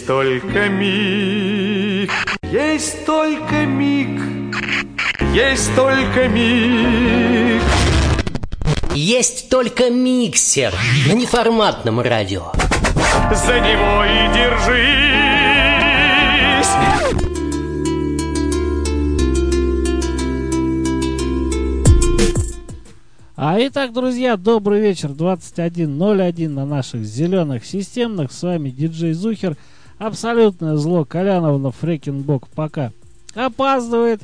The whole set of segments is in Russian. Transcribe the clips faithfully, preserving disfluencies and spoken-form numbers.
только миг, есть только миг, есть только миг. Есть только миксер на неформатном радио. За него и держись. А итак, друзья, добрый вечер. двадцать один ноль один на наших зеленых системных. С вами диджей Зухер. Абсолютное зло Коляновна Фрекенбок пока опаздывает.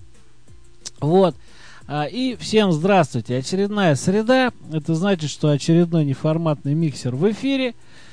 Вот. И всем здравствуйте. Очередная среда. Это значит, что очередной неформатный миксер в эфире.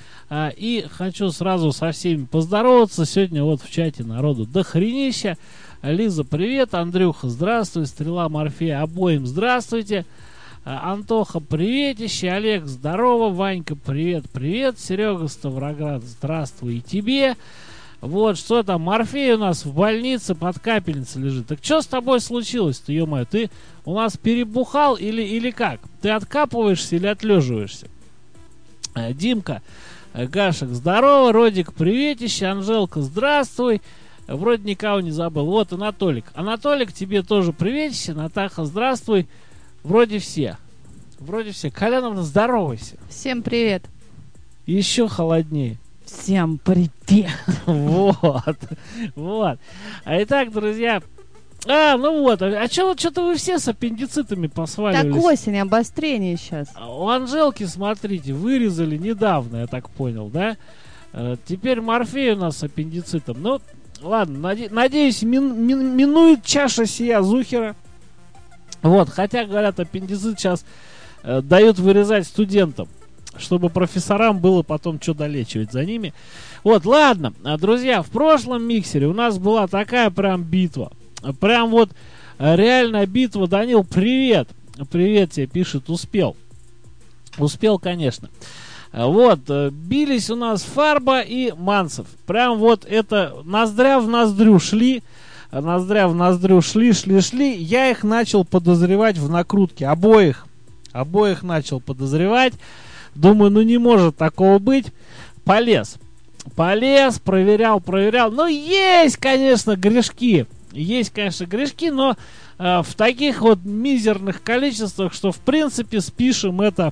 И хочу сразу со всеми поздороваться. Сегодня вот в чате народу дохренища. Лиза, привет. Андрюха, здравствуй. Стрела, Морфея, обоим здравствуйте. Антоха, приветище. Олег, здорово. Ванька, привет, привет. Серега, Ставроград, здравствуй и тебе. Вот, что там, Морфей у нас в больнице под капельницей лежит. Так что с тобой случилось-то, ё-моё? Ты у нас перебухал или, или как? Ты откапываешься или отлеживаешься? Димка, Гашек, здорово. Родик, приветище. Анжелка, здравствуй. Вроде никого не забыл. Вот Анатолик. Анатолик, тебе тоже приветище. Натаха, здравствуй. Вроде все. Вроде все. Коляновна, здоровайся. Всем привет. Еще холоднее. Всем привет. Вот. Вот. А итак, друзья. А, ну вот. А что, что-то вы все с аппендицитами посваливались? Так осень, обострение сейчас. У Анжелки, смотрите, вырезали недавно, я так понял, да? Теперь Морфей у нас с аппендицитом. Ну, ладно, наде- надеюсь, мин- мин- минует чаша сия Зухера. Вот, хотя, говорят, аппендицит сейчас э, дают вырезать студентам, чтобы профессорам было потом что долечивать за ними. Вот, ладно, друзья, в прошлом миксере у нас была такая прям битва. Прям вот э, реальная битва. Данил, привет. Привет тебе, пишет, успел. Успел, конечно. Вот, э, бились у нас Фарба и Манцев. Прям вот это ноздря в ноздрю шли. Ноздря в ноздрю шли, шли, шли. Я их начал подозревать в накрутке. Обоих. Обоих начал подозревать. Думаю, ну не может такого быть. Полез. Полез, проверял, проверял. Ну, есть, конечно, грешки. Есть, конечно, грешки, но э, в таких вот мизерных количествах, что, в принципе, спишем это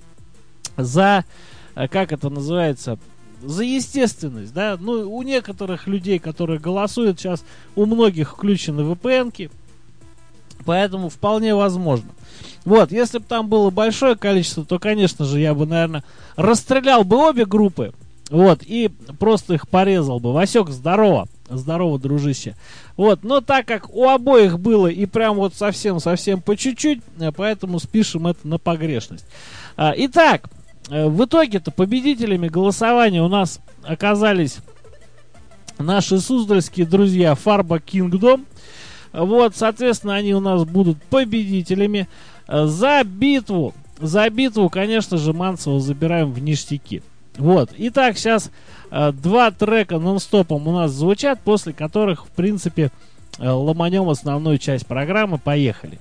за, э, как это называется, за естественность, да. Ну, у некоторых людей, которые голосуют, сейчас у многих включены ви пи эн-ки, поэтому вполне возможно. Вот, если бы там было большое количество, то, конечно же, я бы, наверное, расстрелял бы обе группы, вот, и просто их порезал бы. Васек, здорово, здорово, дружище. Вот, но так как у обоих было и прям вот совсем-совсем по чуть-чуть, поэтому спишем это на погрешность. А, итак, в итоге-то победителями голосования у нас оказались наши суздальские друзья Фарба Кингдом. Вот, соответственно, они у нас будут победителями. За битву, за битву, конечно же, Манцева забираем в ништяки. Вот, итак, сейчас э, два трека нон-стопом у нас звучат, после которых, в принципе, э, ломанем основную часть программы. Поехали.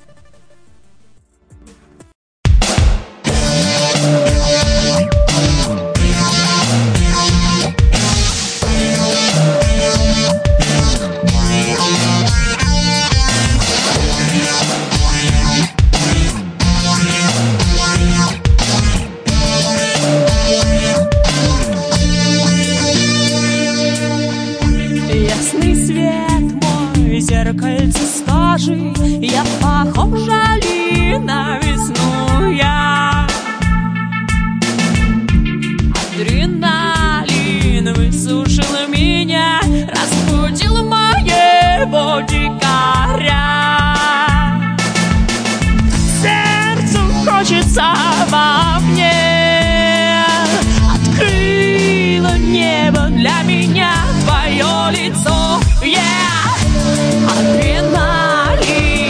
Ясный свет мой, зеркальце скажи, я похожа ли на весну я? Адреналин высушил меня, разбудил моего дикаря. Сердцу хочется во мне, открыло небо для меня твое лицо, yeah. Адреналин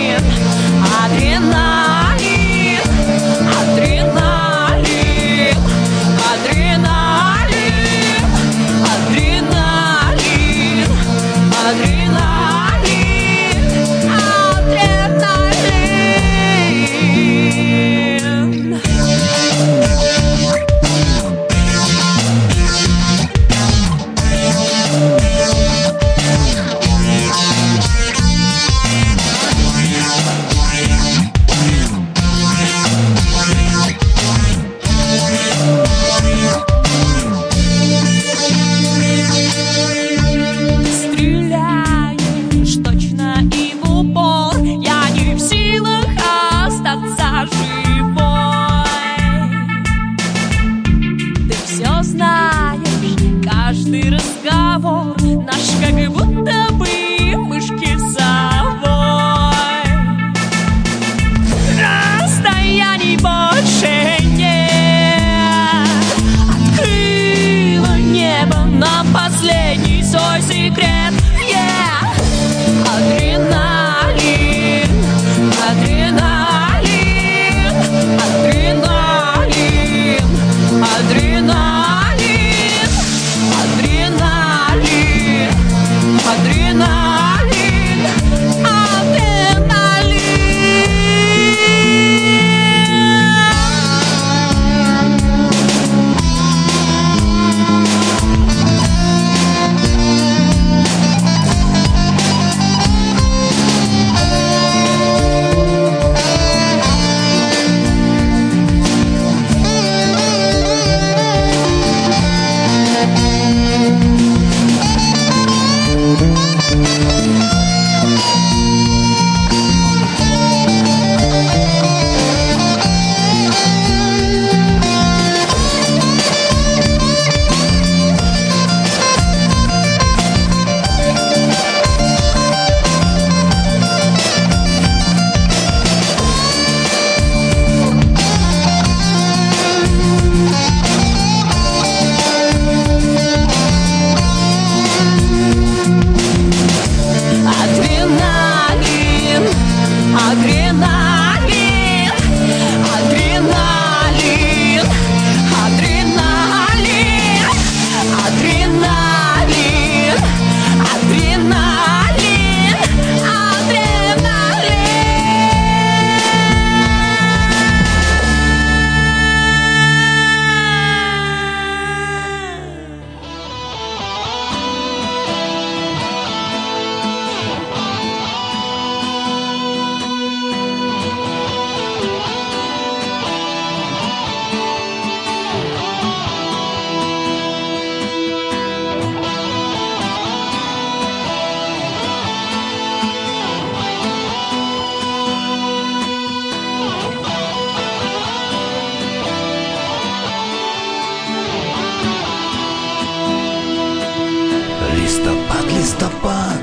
листопад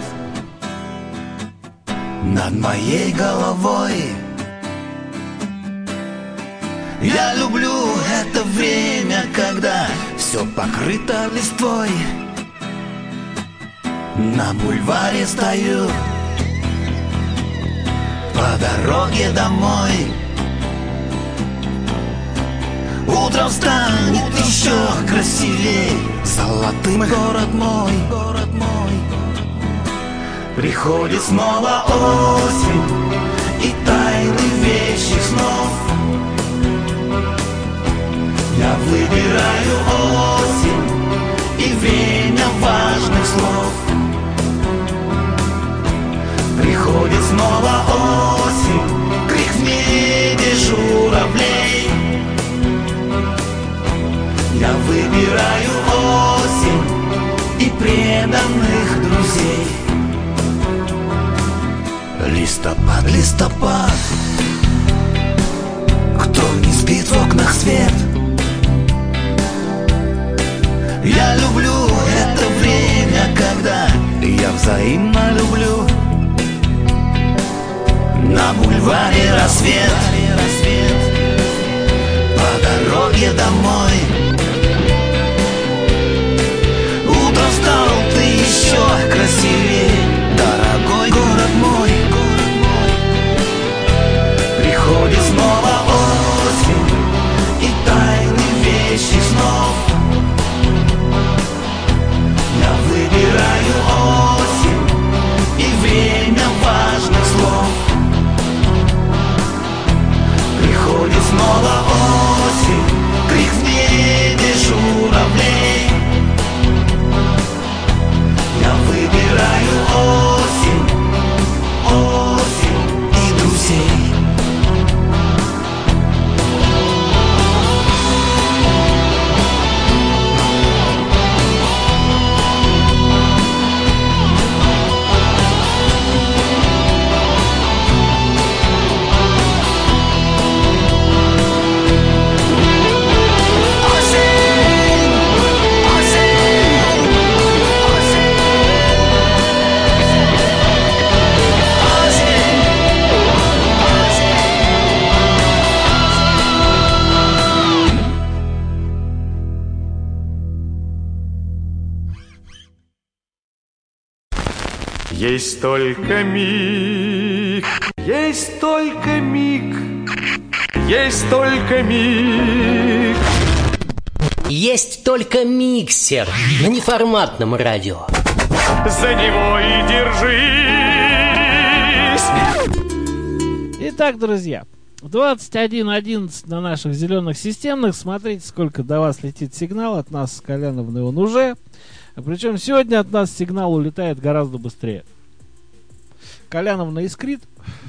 над моей головой. Я люблю это время, когда все покрыто листвой. На бульваре стою по дороге домой. Утром станет еще красивей, золотым город мой, город мой. Приходит снова осень и тайны вещих снов. Я выбираю осень и время важных слов. Приходит снова осень, крик в небе журавлей. Я выбираю осень и преданных друзей. Листопад, листопад, кто не спит в окнах свет. Я люблю это время, когда я взаимно люблю. На бульваре рассвет, по дороге домой. Утром стал ты еще красивее, дорогой город мой. Приходит снова осень и тайны вещих снов. Я выбираю осень и время важных слов. Приходит снова осень, крик в небе журавлей. Я выбираю осень, осень и друзей. Есть только миг, есть только миг, есть только миг. Есть только миксер на неформатном радио. За него и держись. Итак, друзья, двадцать один одиннадцать на наших зеленых системных. Смотрите, сколько до вас летит сигнал. От нас с Коляновной он уже. Причем сегодня от нас сигнал улетает гораздо быстрее. Коляновна искрит.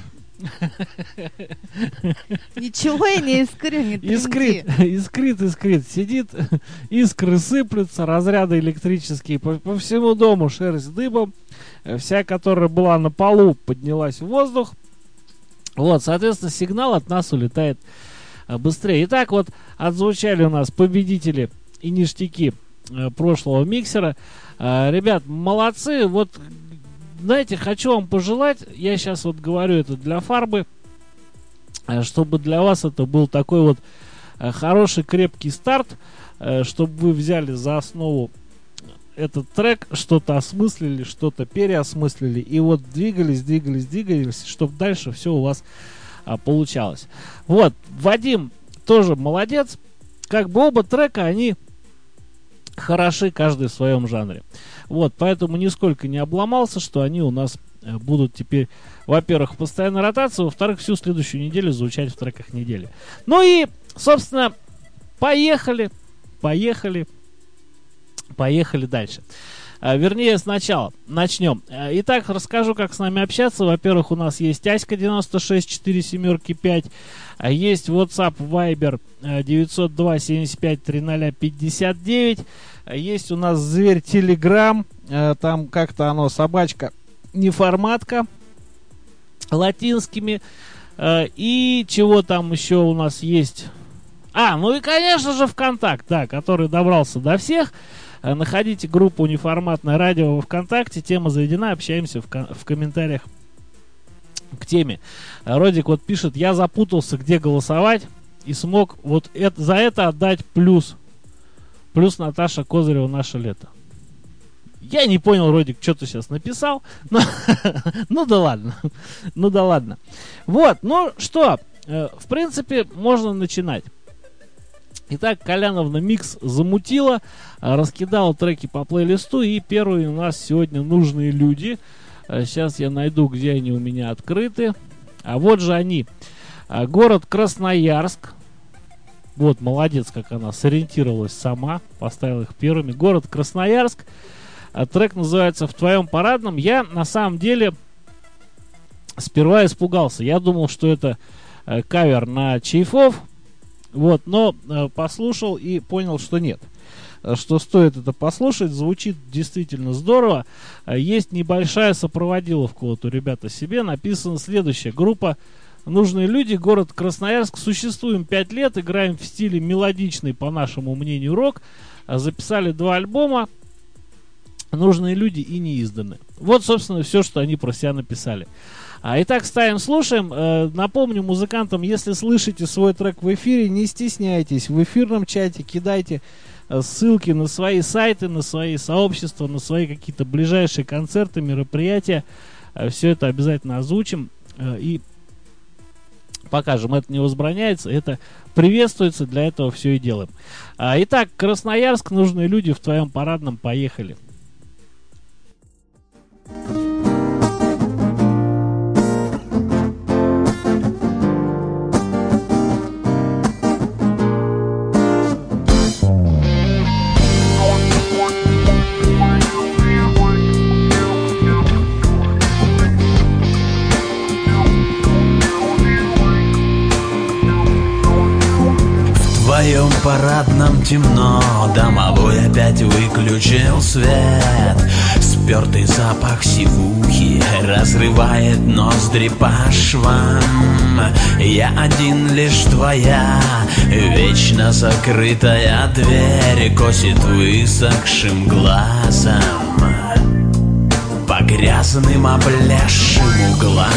Ничего я не искрю, не тренди. Искрит, искрит, искрит. Сидит, искры сыплются, разряды электрические по, по всему дому, шерсть дыбом. Вся, которая была на полу, поднялась в воздух. Вот, соответственно, сигнал от нас улетает быстрее. Итак, вот отзвучали у нас победители и ништяки прошлого миксера. Ребят, молодцы. Вот, знаете, хочу вам пожелать, я сейчас вот говорю это для фарбы, чтобы для вас это был такой вот хороший крепкий старт, чтобы вы взяли за основу этот трек, что-то осмыслили, что-то переосмыслили, и вот двигались, двигались, двигались, чтобы дальше все у вас а, получалось. Вот, Вадим тоже молодец. Как бы оба трека, они хороши, каждый в своем жанре. Вот, поэтому нисколько не обломался, что они у нас э, будут теперь, во-первых, в постоянной ротации, во-вторых, всю следующую неделю звучать в треках недели. Ну и, собственно, поехали, поехали, поехали дальше. А, вернее, сначала начнем. А, итак, расскажу, как с нами общаться. Во-первых, у нас есть Аська девяносто шесть четыре семь пять. А есть WhatsApp, Viber девятьсот два семьдесят пять тридцать пятьдесят девять. Есть у нас зверь Telegram. Там как-то оно, собачка, неформатка, латинскими. И чего там еще у нас есть? А, ну и, конечно же, ВКонтакт, да, который добрался до всех. Э, находите группу «Неформатное радио» во ВКонтакте. Тема заведена. Общаемся в, кон- в комментариях к теме. Э, Родик вот пишет: я запутался, где голосовать, и смог вот это, за это отдать плюс. Плюс Наташа Козырева «Наше лето». Я не понял, Родик, что ты сейчас написал. Но, ну да ладно. Ну да ладно. Вот, ну что, э, в принципе, можно начинать. Итак, Коляновна микс замутила, э, раскидала треки по плейлисту. И первые у нас сегодня «Нужные люди». Э, сейчас я найду, где они у меня открыты. А вот же они. Э, город Красноярск. Вот, молодец, как она сориентировалась сама. Поставила их первыми. Город Красноярск. А трек называется «В твоем парадном». Я на самом деле сперва испугался. Я думал, что это э, кавер на Чайфов. Вот, но э, послушал и понял, что нет. Э, что стоит это послушать. Звучит действительно здорово. Э, есть небольшая сопроводиловка вот у ребят о себе. Написано следующее. Группа «Нужные люди», город Красноярск. Существуем пять лет. Играем в стиле мелодичный, по нашему мнению, рок. Э, записали два альбома. «Нужные люди» и «Не изданы». Вот, собственно, все, что они про себя написали. А, итак, ставим, слушаем. Э, напомню музыкантам, если слышите свой трек в эфире, не стесняйтесь. В эфирном чате кидайте э, ссылки на свои сайты, на свои сообщества, на свои какие-то ближайшие концерты, мероприятия. Э, все это обязательно озвучим э, и покажем. Это не возбраняется, это приветствуется, для этого все и делаем. А, итак, Красноярск, «Нужные люди», в твоем парадном. Поехали. В твоем парадном темно, домовой опять выключил свет. Спертый запах сивухи разрывает ноздри по швам. Я один лишь твоя вечно закрытая дверь косит высохшим глазом по грязным облезшим углам.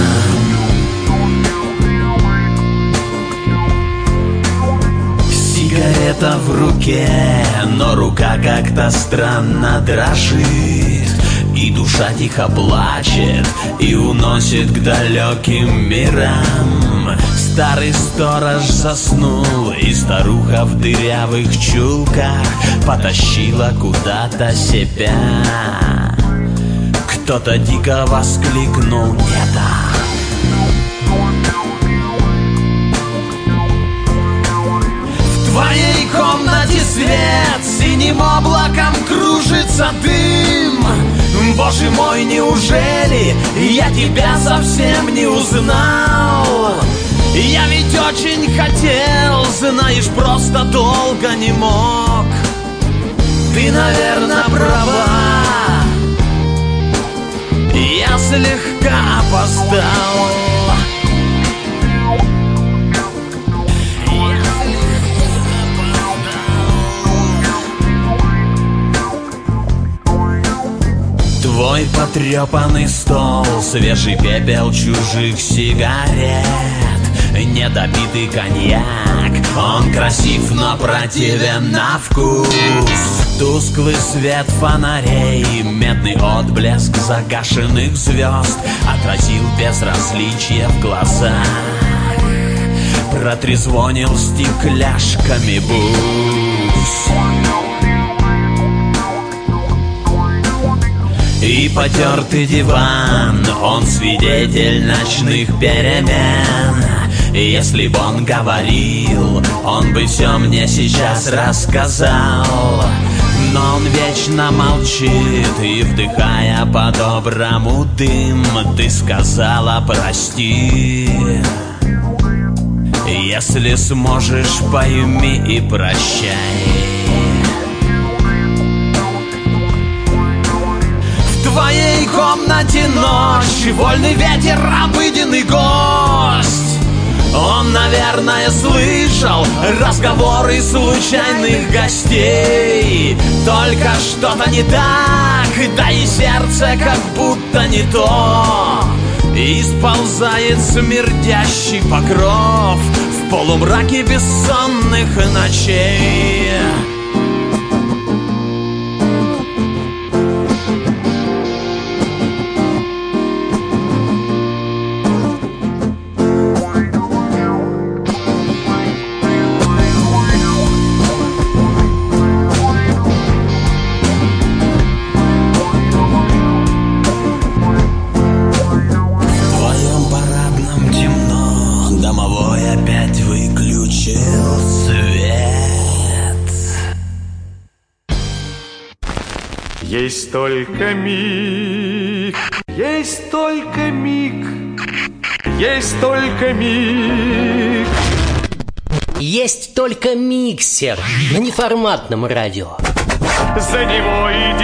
Сигарета в руке, но рука как-то странно дрожит, и душа тихо плачет и уносит к далеким мирам. Старый сторож заснул, и старуха в дырявых чулках потащила куда-то себя. Кто-то дико воскликнул: «Не так!» В твоей комнате свет, синим облаком кружится дым. Боже мой, неужели я тебя совсем не узнал? Я ведь очень хотел, знаешь, просто долго не мог. Ты, наверное, права, я слегка опоздал. Твой потрепанный стол, свежий пепел чужих сигарет, недопитый коньяк, он красив, но противен на вкус. Тусклый свет фонарей, медный отблеск загашенных звезд отразил безразличие в глазах, протрезвонил стекляшками бус. И потертый диван, он свидетель ночных перемен. Если б он говорил, он бы все мне сейчас рассказал. Но он вечно молчит, и, вдыхая по-доброму дым, ты сказала прости. Если сможешь, пойми и прощай. В твоей комнате ночь, вольный ветер, обыденный гость. Он, наверное, слышал разговоры случайных гостей. Только что-то не так, да и сердце как будто не то. И сползает смердящий покров в полумраке бессонных ночей. Есть только миг, есть только миг, есть только миг. Есть только миксер на неформатном радио. За него и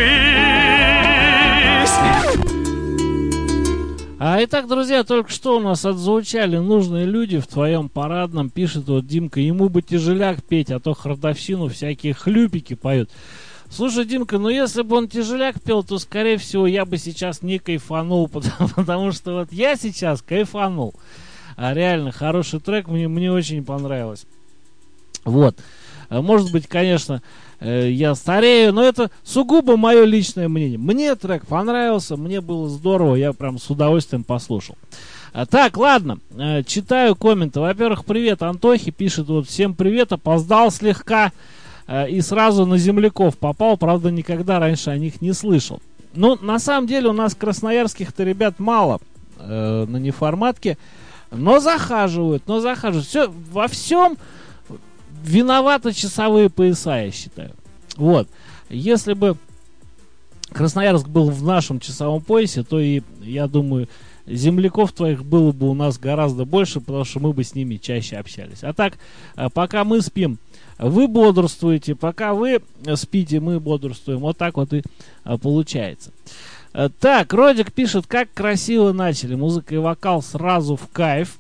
держись. А итак, друзья, только что у нас отзвучали нужные люди в твоем парадном. Пишет вот Димка, ему бы тяжеляк петь, а то хардовщину всякие хлюпики поют. Слушай, Димка, ну если бы он тяжеляк пел, то, скорее всего, я бы сейчас не кайфанул, потому, потому что вот я сейчас кайфанул. А реально, хороший трек, мне, мне очень понравилось. Вот. Может быть, конечно, я старею, но это сугубо мое личное мнение. Мне трек понравился, мне было здорово, я прям с удовольствием послушал. Так, ладно, читаю комменты. Во-первых, привет Антохе, пишет вот, всем привет, опоздал слегка. И сразу на земляков попал, правда, никогда раньше о них не слышал. Ну, на самом деле, у нас красноярских-то ребят мало э, на неформатке, но захаживают, но захаживают. Все, во всем виноваты часовые пояса, я считаю. Вот. Если бы Красноярск был в нашем часовом поясе, то и, я думаю, земляков твоих было бы у нас гораздо больше, потому что мы бы с ними чаще общались. А так, пока мы спим, вы бодрствуете, пока вы спите, мы бодрствуем. Вот так вот и а, получается. А, так, Родик пишет, как красиво начали. Музыка и вокал сразу в кайф.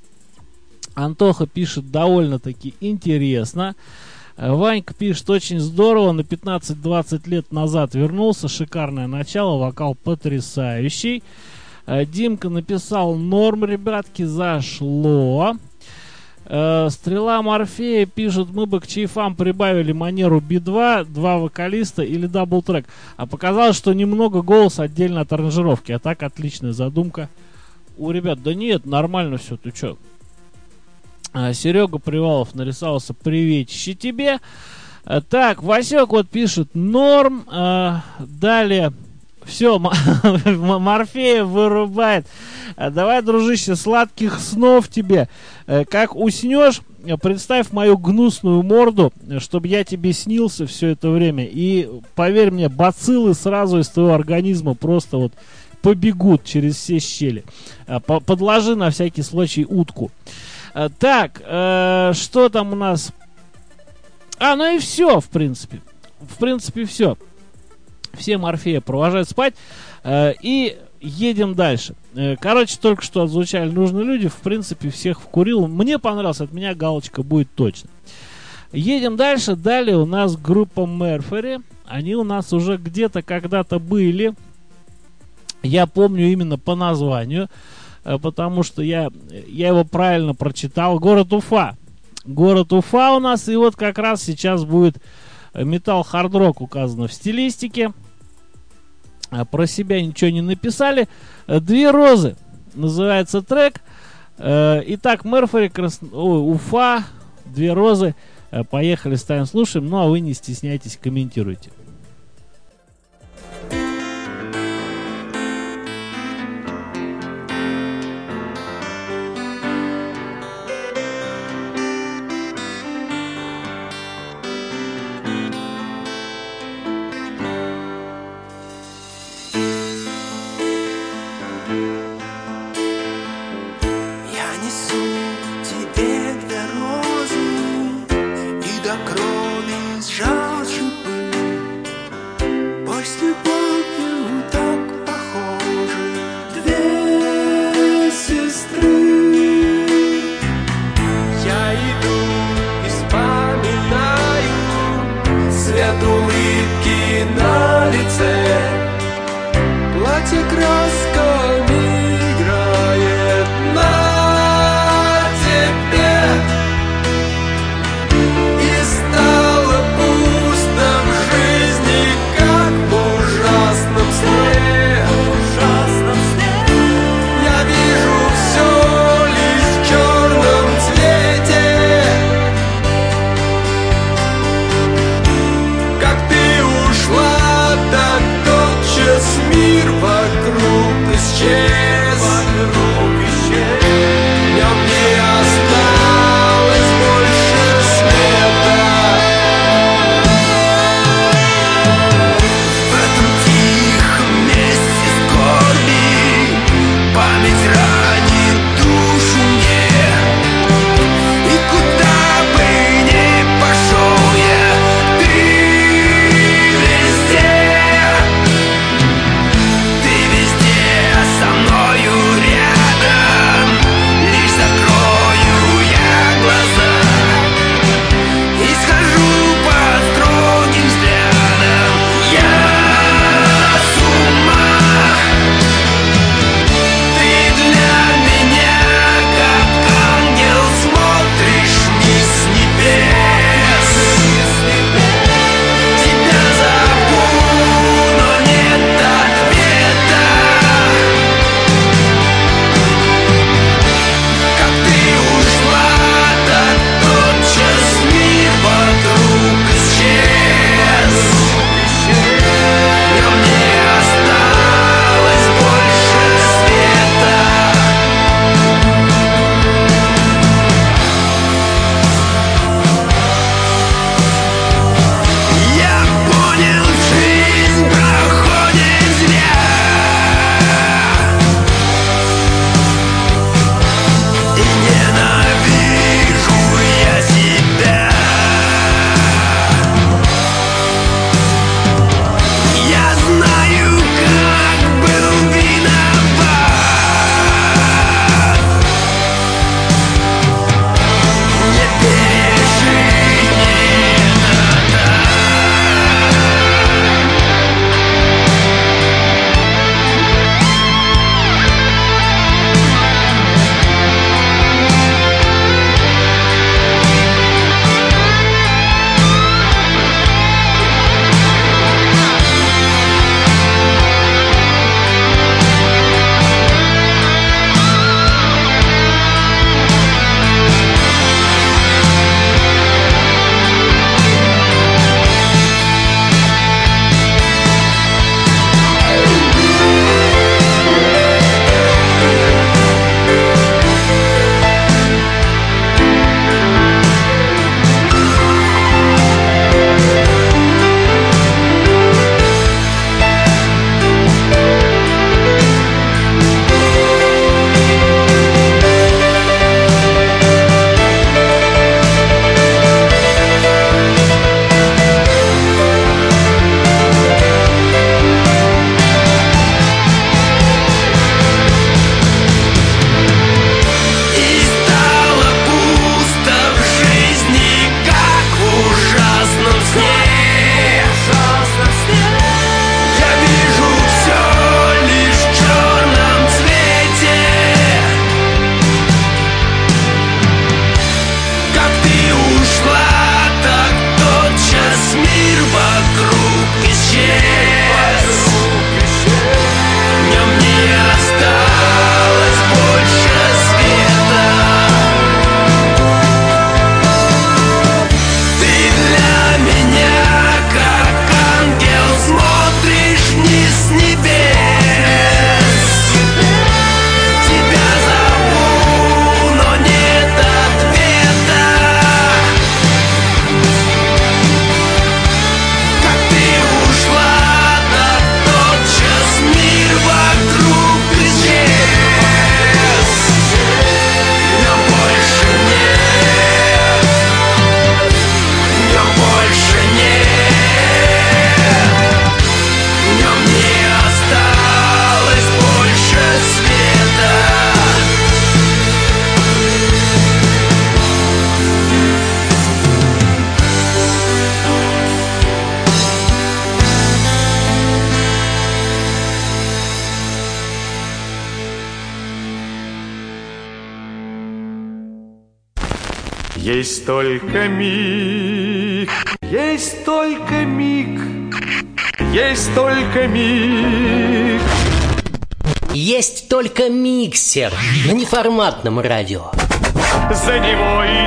Антоха пишет, довольно-таки интересно. А, Ванька пишет, очень здорово. На пятнадцать-двадцать лет назад вернулся. Шикарное начало, вокал потрясающий. А, Димка написал, норм, ребятки, зашло. Стрела Морфея пишет, мы бы к чайфам прибавили манеру би два, два вокалиста или дабл-трек. А показалось, что немного голоса отдельно от аранжировки. А так отличная задумка у ребят. Да нет, нормально все, ты чё? А, Серега Привалов нарисовался, приветище тебе. А, так, Васек вот пишет, норм. А, далее... Все, Морфея вырубает. Давай, дружище, сладких снов тебе. Как уснешь, представь мою гнусную морду, чтобы я тебе снился все это время. И поверь мне, бациллы сразу из твоего организма просто вот побегут через все щели. Подложи на всякий случай утку. Так, что там у нас? А, ну и все, в принципе. В принципе, все. Все Морфея провожают спать. Э, и едем дальше. Э, короче, только что отзвучали нужные люди. В принципе, всех вкурил. Мне понравилось, от меня галочка будет точно. Едем дальше. Далее у нас группа Mercury. Они у нас уже где-то когда-то были. Я помню именно по названию. Э, потому что я, я его правильно прочитал. Город Уфа. Город Уфа у нас. И вот как раз сейчас будет... Металл хард-рок указано в стилистике. Про себя ничего не написали. Две розы называется трек. Итак, Мерфери, Крас... Ой, Уфа, Две розы. Поехали, ставим, слушаем. Ну а вы не стесняйтесь, комментируйте. До крови сжал шипы. вокруг исчез, вокруг исчез. В нем не осталось больше света. В этом тихом месте скорби память ранит душу мне. И куда бы ни пошел я, ты везде, ты везде со мною рядом. Лишь закрою я глаза и схожу под строгим взглядом я с ума. Ты для меня как ангел, смотришь вниз с небес. Тебя зову, но нет ответа. Как ты ушла, так тотчас мир вокруг исчез. В нем не осталось больше света. Я понял, жизнь проходит зря. И ненавижу я себя. Я знаю, как был виноват. Не пережить не надо. И стало пусто в жизни, как в ужасном сне. Я вижу все лишь в черном цвете. Как ты ушла, так тотчас мир вокруг исчез. В нем не осталось больше света. Ты для меня как ангел, смотришь вниз с небес. Тебя зову, но нет ответа. Как ты ушла, так тотчас мир вокруг исчез. В нем больше нет, в нем больше нет, в нем не осталось больше света. Есть только миг, есть только миг, есть только миг. Есть только миксер на неформатном радио. За него и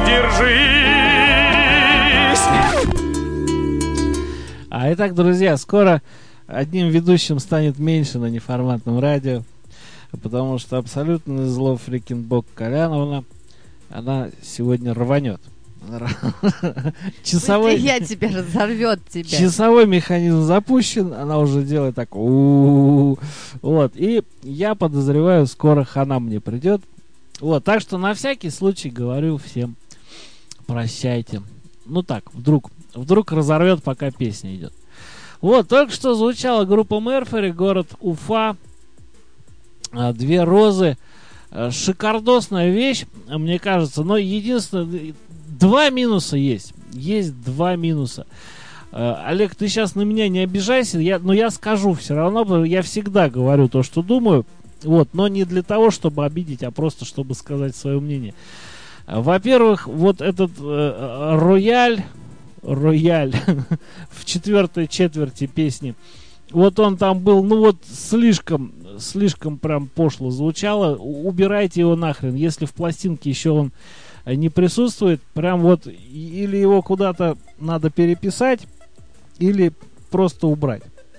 держись. А итак, друзья, скоро одним ведущим станет меньше на неформатном радио, потому что абсолютно зло Фрикенбок Коляновна, она сегодня рванет. Часовой, я тебя разорвет тебя. Часовой механизм запущен, она уже делает так. У-у-у. Вот, и я подозреваю, скоро хана мне придет. Вот, так что на всякий случай говорю всем прощайте. Ну так, вдруг, вдруг разорвет, пока песня идет. Вот, только что звучала группа Мерфери, город Уфа, «Две розы». Шикардосная вещь, мне кажется, но единственное, два минуса есть. Есть два минуса. Олег, ты сейчас на меня не обижайся, я, но я скажу все равно, потому что я всегда говорю то, что думаю, вот, но не для того, чтобы обидеть, а просто чтобы сказать свое мнение. Во-первых, вот этот э, рояль, рояль в четвертой четверти песни, вот он там был, ну вот слишком, слишком прям пошло звучало. Убирайте его нахрен. Если в пластинке еще он не присутствует, прям вот или его куда-то надо переписать, или просто убрать.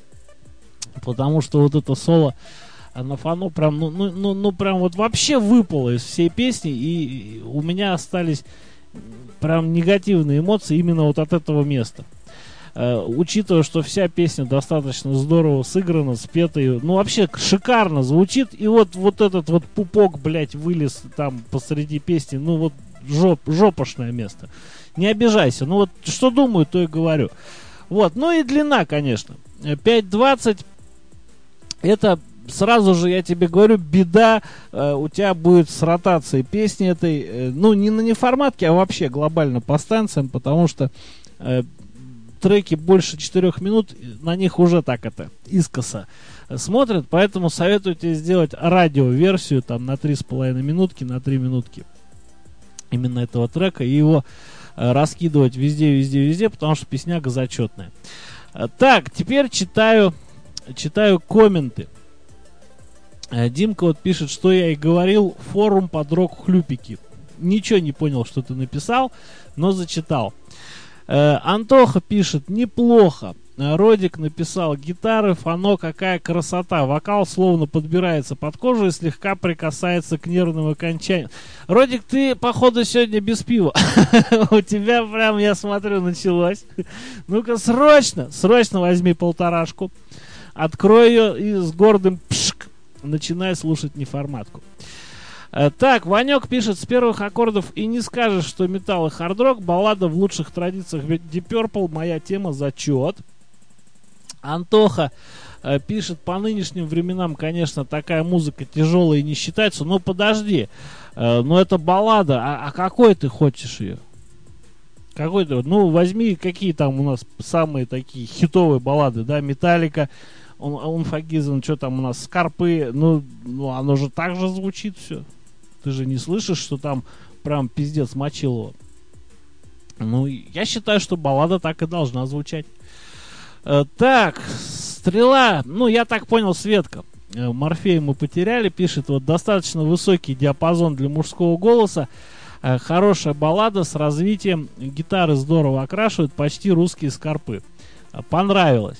Потому что вот это соло на фону прям, ну, ну, ну, ну прям вот вообще выпало из всей песни, и у меня остались прям негативные эмоции именно вот от этого места. Uh, учитывая, что вся песня достаточно здорово сыграна, спета, ну вообще шикарно звучит, и вот, вот этот вот пупок, блядь, вылез там посреди песни, ну вот жоп, жопошное место. Не обижайся, ну вот что думаю, то и говорю. Вот, ну и длина, конечно. пять двадцать, это сразу же, я тебе говорю, беда uh, у тебя будет с ротацией песни этой, uh, ну не на неформатке, а вообще глобально по станциям, потому что uh, треки больше четырех минут, на них уже так это искоса смотрят, поэтому советую тебе сделать радиоверсию там на три с половиной минутки, на три минутки именно этого трека и его э, раскидывать везде, везде, везде, потому что песняга зачетная. Э, так, теперь читаю, читаю комменты. Э, Димка вот пишет, что я и говорил, форум под рок-хлюпики. Ничего не понял, что ты написал, но зачитал. Э, Антоха пишет, неплохо. Родик написал, гитары, фано, какая красота. Вокал словно подбирается под кожу и слегка прикасается к нервным окончаниям. Родик, ты, походу, сегодня без пива. У тебя прям, я смотрю, началось. Ну-ка, срочно, срочно возьми полторашку. Открой ее и с гордым пшк начинай слушать неформатку. Так, Ванек пишет, с первых аккордов и не скажешь, что металл и хард-рок, баллада в лучших традициях Deep Purple, моя тема, зачет. Антоха э, пишет, по нынешним временам, конечно, такая музыка тяжелая и не считается, но подожди, э, но это баллада, а, а какой ты хочешь ее? Какой ты, ну, возьми, какие там у нас самые такие хитовые баллады, да, Металлика, Unforgiven, что там у нас, Скорпы, ну, ну, оно же так же звучит все. Ты же не слышишь, что там прям пиздец Мочилова. Ну, я считаю, что баллада так и должна звучать. Э, так, Стрела, ну, я так понял, Светка. Э, Морфея мы потеряли, пишет, вот, достаточно высокий диапазон для мужского голоса. Э, хорошая баллада с развитием. Гитары здорово окрашивают, почти русские Скорпы. Э, понравилось.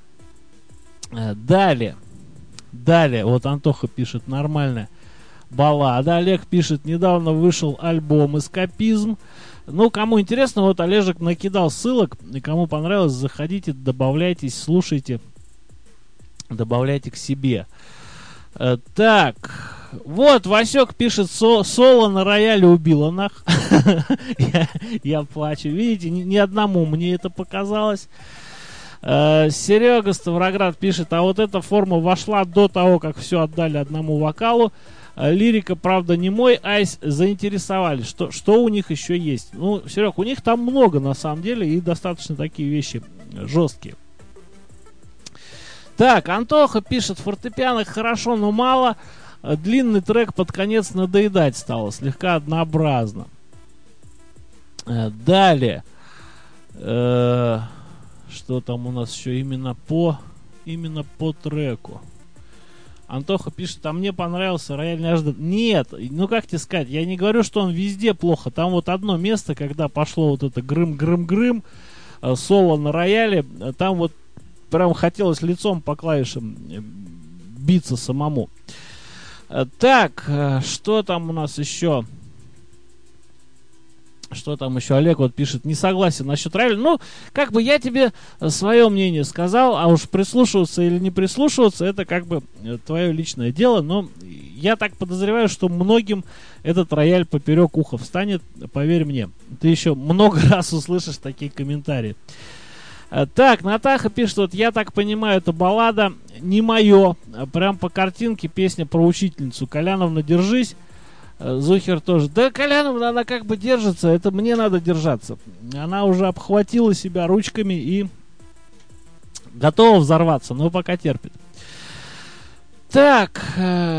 Э, далее. Далее, вот Антоха пишет, нормально. Баллада. Олег пишет, недавно вышел альбом «Эскапизм». Ну, кому интересно, вот Олежек накидал ссылок. И кому понравилось, заходите, добавляйтесь, слушайте. Добавляйте к себе. Э, так. Вот, Васек пишет, со- соло на рояле убило нах. я, я плачу. Видите, ни, ни одному мне это показалось. Э, Серега Ставроград пишет, а вот эта форма вошла до того, как все отдали одному вокалу. Лирика, правда, не мой айс, заинтересовали, что, что у них еще есть. Ну, Серег, у них там много, на самом деле, и достаточно такие вещи жесткие. Так, Антоха пишет, фортепиано хорошо, но мало. Длинный трек под конец надоедать стало, слегка однообразно. Далее. Э, что там у нас еще именно по, именно по треку? Антоха пишет, а мне понравился рояль неожиданно. Нет, ну как тебе сказать, я не говорю, что он везде плохо. Там вот одно место, когда пошло вот это грым-грым-грым, соло на рояле, там вот прям хотелось лицом по клавишам биться самому. Так, что там у нас еще? Что там еще? Олег вот пишет, не согласен насчет Райли. Ну, как бы я тебе свое мнение сказал, а уж прислушиваться или не прислушиваться, это как бы твое личное дело. Но я так подозреваю, что многим этот рояль поперек уха встанет, поверь мне. Ты еще много раз услышишь такие комментарии. Так, Натаха пишет, вот я так понимаю, это баллада не мое. Прям по картинке песня про учительницу. Коляновна, держись. Зухер тоже. Да, Коляновна, она как бы держится, это мне надо держаться. Она уже обхватила себя ручками и готова взорваться, но пока терпит. Так.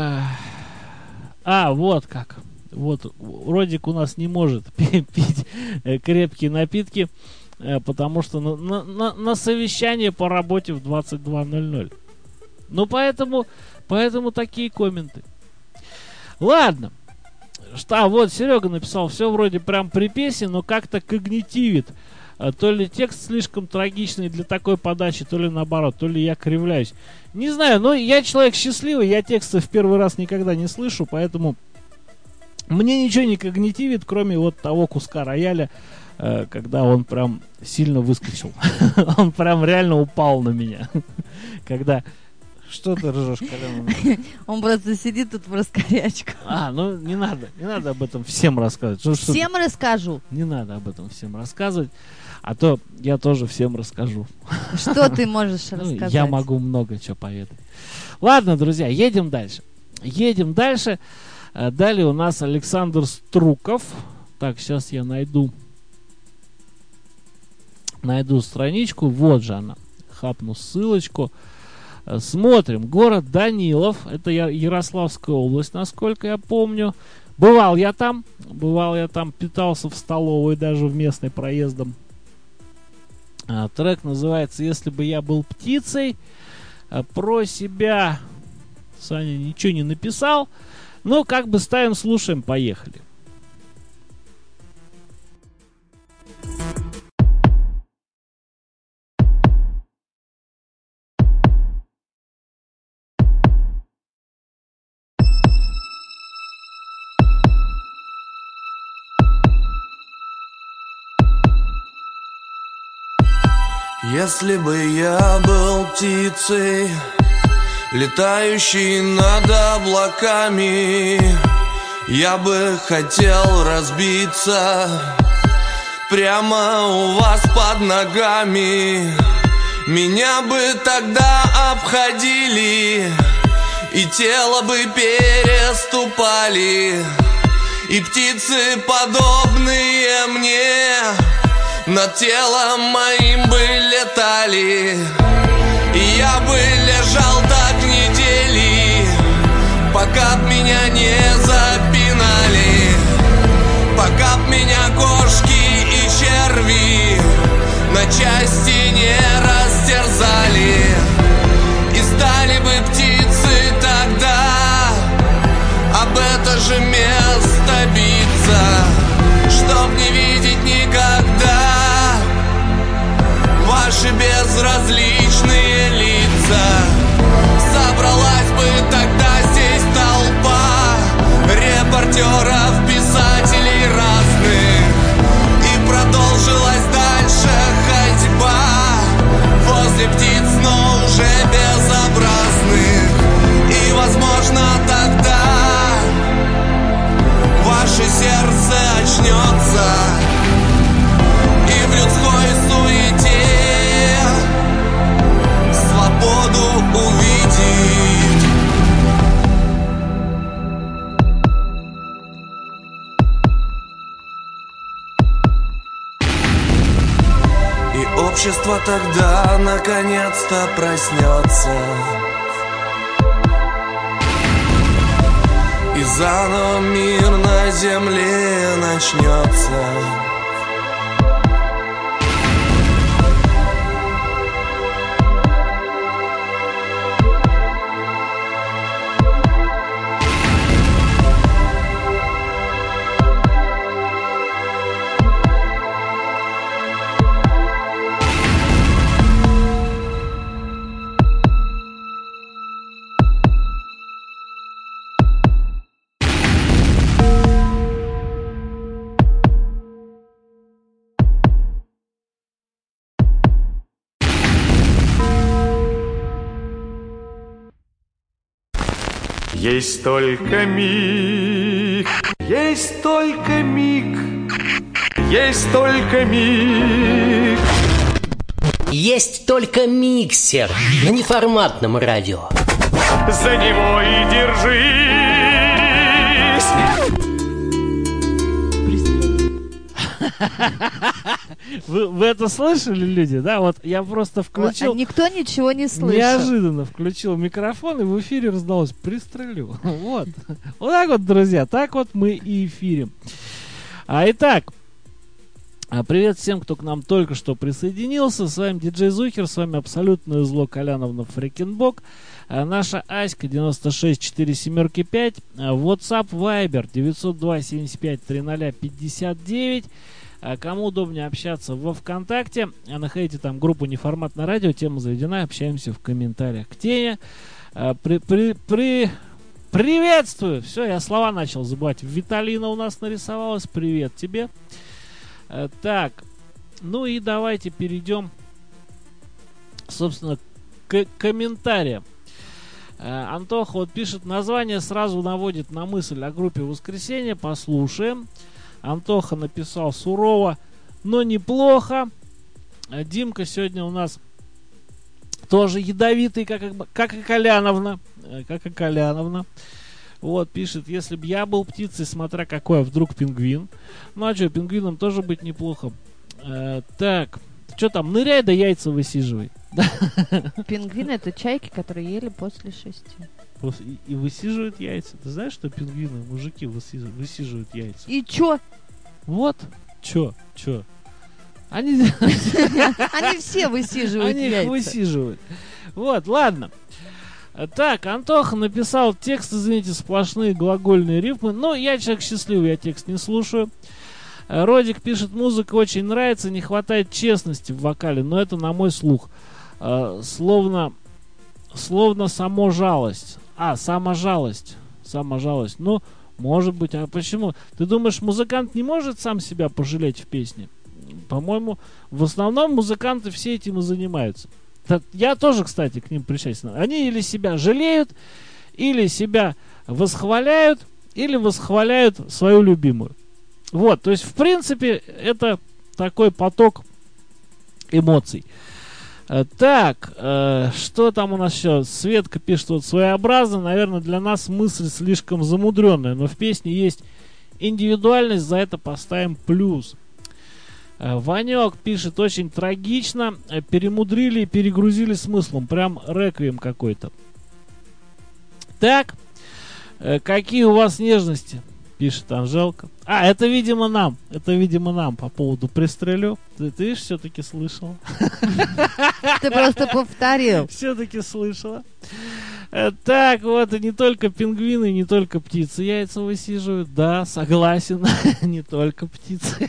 А, вот как. Вот, Родик у нас не может пить крепкие напитки, потому что на, на, на, на совещание по работе в двадцать два ноль ноль. Ну, поэтому, поэтому такие комменты. Ладно. Что, а вот Серега написал, все вроде прям при песне, но как-то когнитивит. То ли текст слишком трагичный для такой подачи, то ли наоборот, то ли я кривляюсь. Не знаю, но я человек счастливый, я тексты в первый раз никогда не слышу, поэтому мне ничего не когнитивит, кроме вот того куска рояля, когда он прям сильно выскочил. Он прям реально упал на меня. Когда... Что ты ржешь, Колян? Он просто сидит тут в раскорячку. А, ну не надо, не надо об этом всем рассказывать. Что, всем что расскажу. Не надо об этом всем рассказывать, а то я тоже всем расскажу. Что ты можешь ну, рассказать? Я могу много чего поведать. Ладно, друзья, едем дальше. Едем дальше. Далее у нас Александр Струков. Так, сейчас я найду найду страничку. Вот же она. Хапну ссылочку. Смотрим. Город Данилов. Это Ярославская область, насколько я помню. Бывал я там. Бывал я там. Питался в столовой, даже в местной проездом. А, трек называется «Если бы я был птицей». А, про себя Саня ничего не написал. Но как бы ставим, слушаем, поехали. Если бы я был птицей, летающей над облаками, я бы хотел разбиться прямо у вас под ногами. Меня бы тогда обходили, и тело бы переступали, и птицы, подобные мне, над телом моим бы летали. И я бы лежал так недели, пока б меня не запинали, пока б меня кошки и черви на части не растерзали. И стали бы птицы тогда об это же место биться, чтоб не видеть никогда ваши безразличные лица. Собралась бы тогда здесь толпа репортеров, писателей разных, и продолжилась дальше ходьба возле птиц, но уже безобразных. И, возможно, тогда ваше сердце очнется и в людской суете свободу увидит. И общество тогда наконец-то проснется и заново мир на земле начнется. Есть только миг, есть только миг, есть только миг. Есть только миксер на неформатном радио. За него и держись. Вы, вы это слышали, люди, да? Вот я просто включил... Вот, а никто ничего не слышал. Неожиданно включил микрофон, и в эфире раздалось «Пристрелю». Вот. Вот так вот, друзья, так вот мы и эфирим. А итак, а привет всем, кто к нам только что присоединился. С вами диджей Зухер, с вами абсолютное зло Коляновна Фрикенбок. А наша Аська девяносто шесть четыре семь пять. А WhatsApp Viber девятьсот два семьдесят пять тридцать пятьдесят девять. А кому удобнее общаться во ВКонтакте, а находите там группу «Неформатное радио», тема заведена, общаемся в комментариях к теме. А, при, при, при, приветствую! Все, я слова начал забывать. Виталина у нас нарисовалась, привет тебе. А, так, ну и давайте перейдем, собственно, к комментариям. А, Антоха вот пишет, название сразу наводит на мысль о группе «Воскресенье», послушаем. Антоха написал сурово, но неплохо. Димка сегодня у нас тоже ядовитый, как, как и Коляновна. Как и Коляновна. Вот, пишет, если бы я был птицей, смотря какой, а вдруг пингвин. Ну а что, пингвином тоже быть неплохо. Э, так, что там, ныряй да яйца высиживай. Пингвины — это чайки, которые ели после шести. И, и высиживают яйца. Ты знаешь, что пингвины, мужики высиживают, высиживают яйца? И чё? Вот. Чё? Чё? Они... Они все высиживают яйца. Они их высиживают. Вот, ладно. Так, Антоха написал текст, извините, сплошные глагольные рифмы. Но я человек счастливый, я текст не слушаю. Родик пишет, музыка очень нравится, не хватает честности в вокале, но это на мой слух. Словно... Словно само жалость. А, саможалость. Саможалость. Ну, может быть. А почему? Ты думаешь, музыкант не может сам себя пожалеть в песне? По-моему, в основном музыканты все этим и занимаются. Я тоже, кстати, к ним причастен. Они или себя жалеют, или себя восхваляют, или восхваляют свою любимую. Вот, то есть, в принципе, это такой поток эмоций. Так, э, что там у нас еще? Светка пишет, вот своеобразно, наверное, для нас мысль слишком замудренная, но в песне есть индивидуальность, за это поставим плюс. Э, Ванек пишет, очень трагично, э, перемудрили и перегрузили смыслом, прям реквием какой-то. Так, э, какие у вас нежности? Пишет Анжелка. А, это, видимо, нам. Это, видимо, нам по поводу «Пристрелю». Ты, ты видишь, все-таки слышала. Ты просто повторил. Все-таки слышала. Так, вот, и не только пингвины, не только птицы яйца высиживают. Да, согласен. Не только птицы.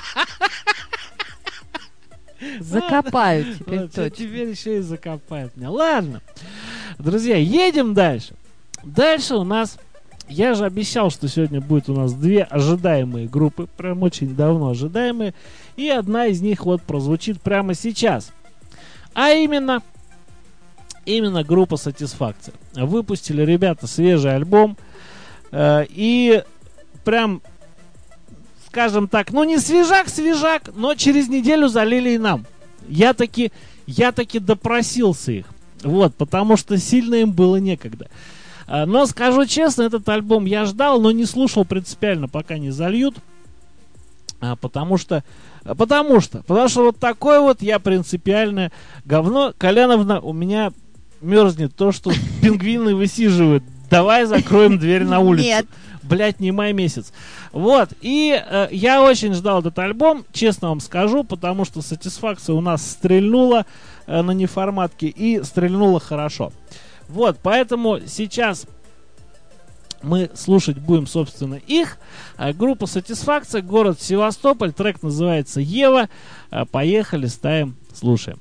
Закопают теперь вот, точно. Теперь еще и закопают меня. Ладно. Друзья, едем дальше. Дальше у нас... Я же обещал, что сегодня будет у нас две ожидаемые группы, прям очень давно ожидаемые, и одна из них вот прозвучит прямо сейчас. А именно, именно группа «Сатисфакция». Выпустили ребята свежий альбом, э, и прям, скажем так, ну не свежак-свежак, но через неделю залили и нам. Я таки, я таки допросился их, вот, потому что сильно им было некогда. Но скажу честно, этот альбом я ждал, но не слушал принципиально, пока не зальют. А, потому что, потому что, потому что вот такое вот я принципиальное говно. Коляновна, у меня мерзнет то, что пингвины высиживают. Давай закроем дверь на улицу. Нет. Блять, не май месяц. Вот, и э, я очень ждал этот альбом, честно вам скажу, потому что «Сатисфакция» у нас стрельнула э, на неформатке и стрельнула хорошо. Вот, поэтому сейчас мы слушать будем, собственно, их. Группа «Сатисфакция», город Севастополь, трек называется «Ева». Поехали, ставим, слушаем.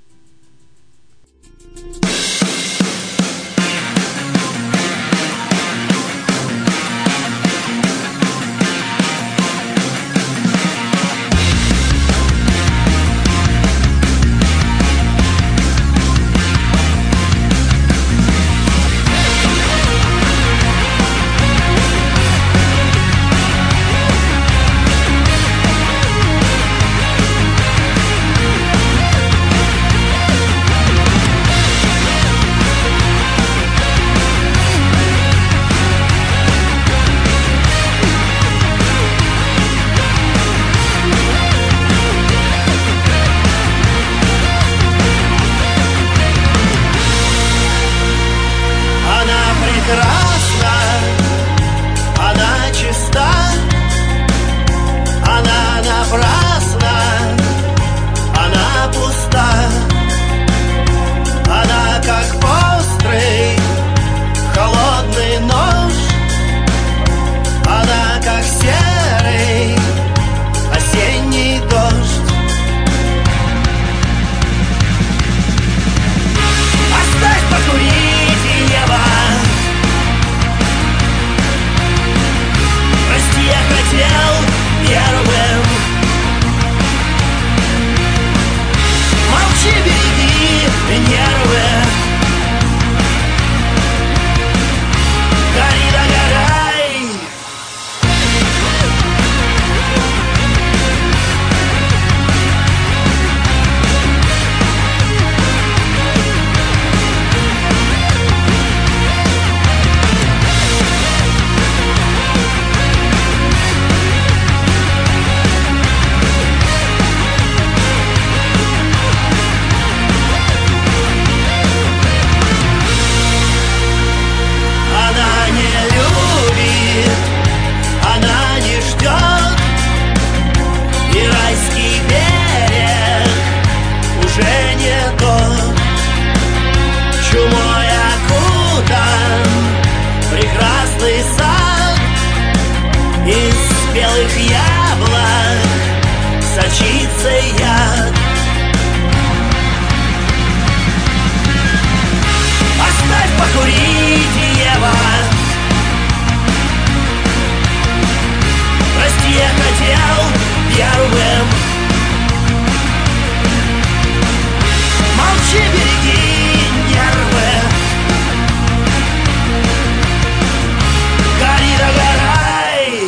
белых яблок сочится яд. Оставь покурить, Ева. Прости, я хотел первым. Молчи, береги нервы. Гори, догорай.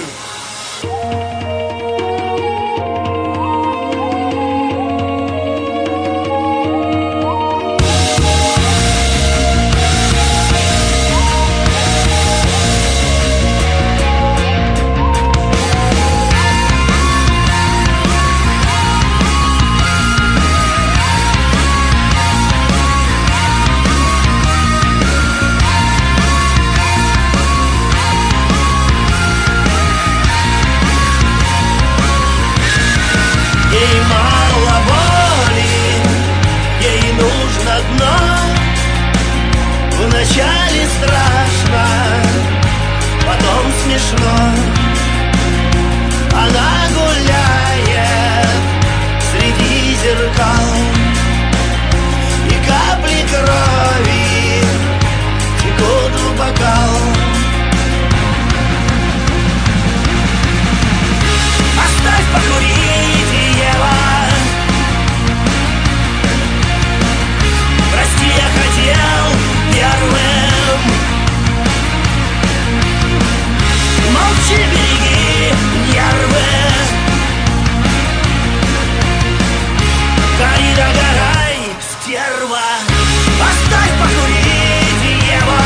Ей мало воли, ей нужно дно. Вначале страшно, потом смешно. Она гуляет среди зеркал, и капли крови текут в бокал. Оставь покурить, Ева. Прости, я хотел первым. Молчи, береги нервы. Гори, догорай, стерва. Оставь покурить, Ева.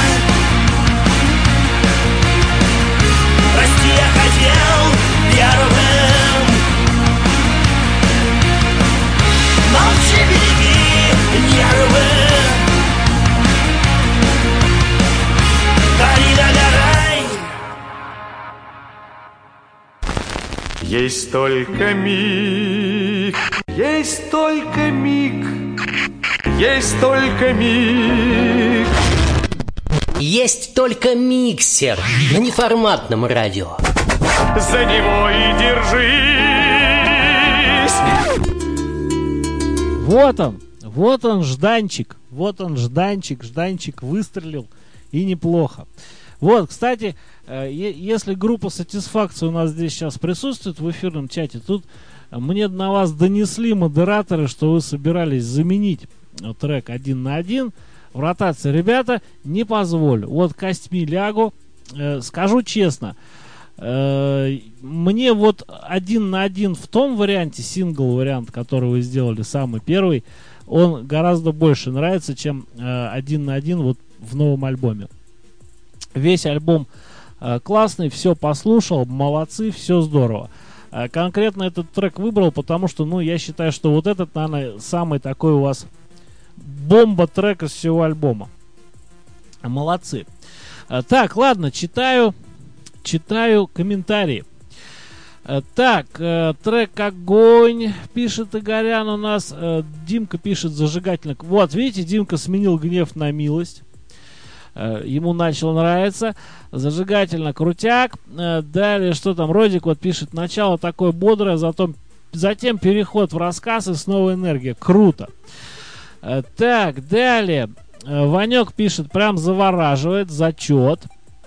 Прости, я хотел первым. Молчи, береги нервы. Гори, догорай. Есть только миг, есть только миг, есть только миг. Есть только миксер на неформатном радио. За него и держись. Вот он, вот он Жданчик, вот он Жданчик, Жданчик выстрелил, и неплохо. Вот, кстати, э, е- если группа «Сатисфакция» у нас здесь сейчас присутствует в эфирном чате, тут мне на вас донесли модераторы, что вы собирались заменить э, трек один на один в ротации. Ребята, не позволю. Вот костьми лягу, э, скажу честно, э, мне вот один на один в том варианте, сингл-вариант, который вы сделали, самый первый, он гораздо больше нравится, чем э, один на один вот в новом альбоме. Весь альбом э, классный, все послушал, молодцы, все здорово. Э, конкретно этот трек выбрал, потому что, ну, я считаю, что вот этот, наверное, самый такой у вас бомба-трек из всего альбома. Молодцы. Э, так, ладно, читаю, читаю комментарии. Э, так, э, трек «Огонь», пишет Игорян у нас. Э, Димка пишет зажигательно. Вот, видите, Димка сменил гнев на милость. Ему начал нравиться. Зажигательно, крутяк. Далее, что там, Родик вот пишет: начало такое бодрое, зато, затем переход в рассказ и снова энергия. Круто. Так, далее. Ванек пишет: прям завораживает, зачет.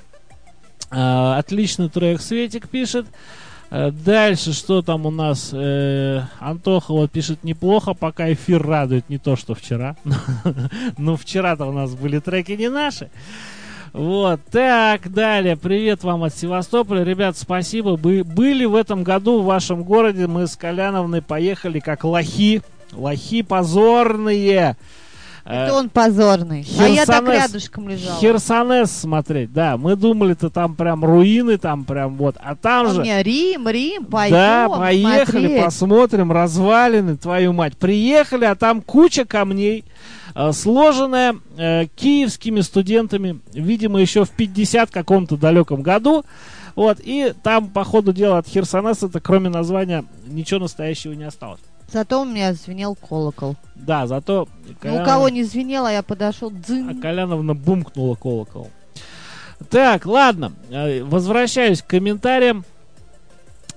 Отличный трек, Светик пишет. Дальше, что там у нас? Э, Антоха вот пишет: неплохо, пока эфир радует, не то, что вчера. Ну, вчера-то у нас были треки не наши. Вот, так, далее. Привет вам от Севастополя. Ребят, спасибо. Вы были в этом году в вашем городе. Мы с Коляновной поехали как лохи. Лохи позорные. Это он позорный. А я так рядышком лежала. Херсонес смотреть, да. Мы думали-то там прям руины, там прям вот. А там Он же... мне: Рим, Рим, пойдем Да, поехали, смотреть. посмотрим, развалины, твою мать. Приехали, а там куча камней, э, сложенная э, киевскими студентами, видимо, еще в пятидесятом каком-то далеком году. Вот, и там, по ходу дела, от Херсонеса-то, кроме названия, ничего настоящего не осталось. Зато у меня звенел колокол. Да, зато... Ну, Коляновна... у кого не звенело, я подошел, дзынь. А Коляновна бумкнула колокол. Так, ладно, э, возвращаюсь к комментариям.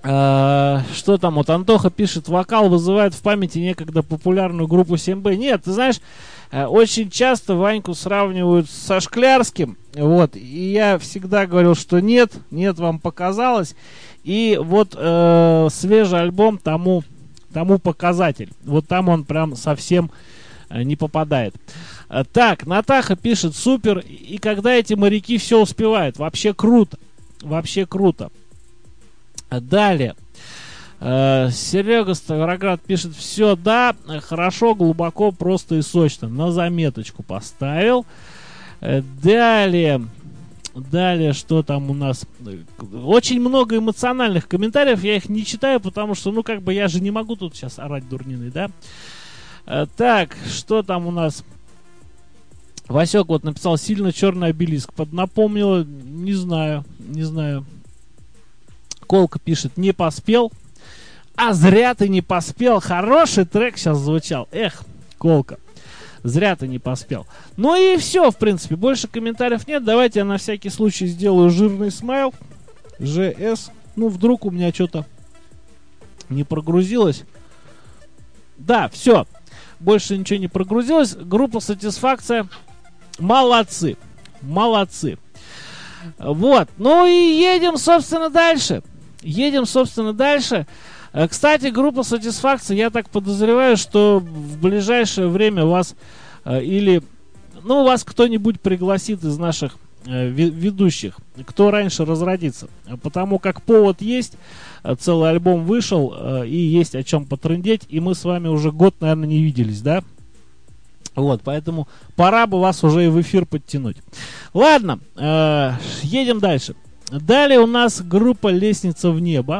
А, что там? Вот Антоха пишет, вокал вызывает в памяти некогда популярную группу семь бэ. Нет, ты знаешь, очень часто Ваньку сравнивают со Шклярским. Вот, и я всегда говорил, что нет, нет, вам показалось. И вот э, свежий альбом тому, тому показатель. Вот там он прям совсем э, не попадает. Э, так, Натаха пишет, супер. И когда эти моряки все успевают. Вообще круто. Вообще круто. Далее. Э, Серега Ставроград пишет, все, да, хорошо, глубоко, просто и сочно. На заметочку поставил. Э, далее. Далее, что там у нас? Очень много эмоциональных комментариев, я их не читаю, потому что, ну, как бы, я же не могу тут сейчас орать дурниной, да? Э, так, что там у нас? Васек вот написал, сильно черный обелиск. Поднапомнила, не знаю, не знаю. Колка пишет, не поспел. А зря ты не поспел. Хороший трек сейчас звучал. Эх, Колка. Зря ты не поспел. Ну и все, в принципе. Больше комментариев нет. Давайте я на всякий случай сделаю жирный смайл. жэ эс. Ну, вдруг у меня что-то не прогрузилось. Да, все. Больше ничего не прогрузилось. Группа «Сатисфакция». Молодцы. Молодцы. Вот. Ну и едем, собственно, дальше. Едем, собственно, дальше. Кстати, группа «Сатисфакция», я так подозреваю, что в ближайшее время вас э, или, ну, вас кто-нибудь пригласит из наших э, ведущих, кто раньше разродится. Потому как повод есть, целый альбом вышел, э, и есть о чем потрындеть, и мы с вами уже год, наверное, не виделись, да? Вот, поэтому пора бы вас уже и в эфир подтянуть. Ладно, э, едем дальше. Далее у нас группа «Лестница в небо».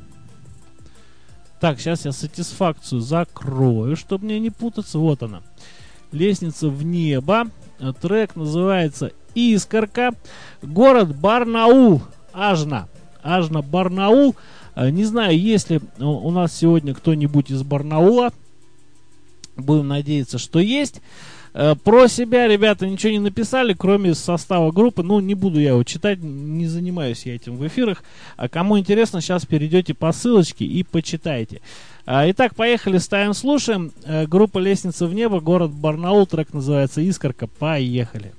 Так, сейчас я «Сатисфакцию» закрою, чтобы мне не путаться. Вот она. «Лестница в небо». Трек называется «Искорка». Город Барнаул. Ажна. Ажна, Барнаул. Не знаю, есть ли у нас сегодня кто-нибудь из Барнаула. Будем надеяться, что есть. Про себя ребята ничего не написали, кроме состава группы. Ну, не буду я его читать, не занимаюсь я этим в эфирах. А кому интересно, сейчас перейдете по ссылочке и почитайте. Итак, поехали, ставим, слушаем. Группа «Лестница в небо», город Барнаул, трек называется «Искорка». Поехали.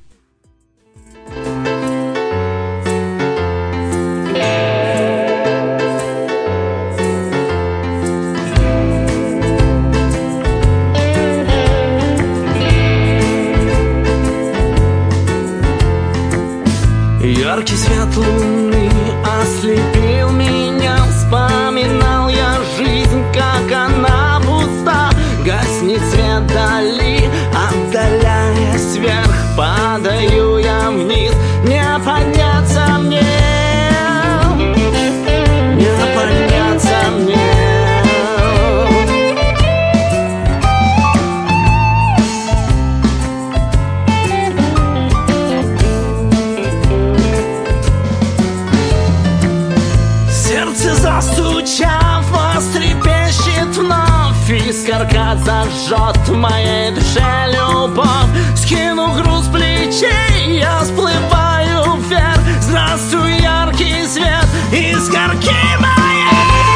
Яркий свет луны ослепил меня, вспоминал я жизнь, как она пуста. Гаснет свет вдали, отдаляясь вверх, падаю я вниз. Не подняться мне, не подняться мне. Застучав, вострепещет вновь, искорка зажжет в моей душе любовь. Скину груз плечей, я всплываю вверх. Здравствуй, яркий свет, искорки моей,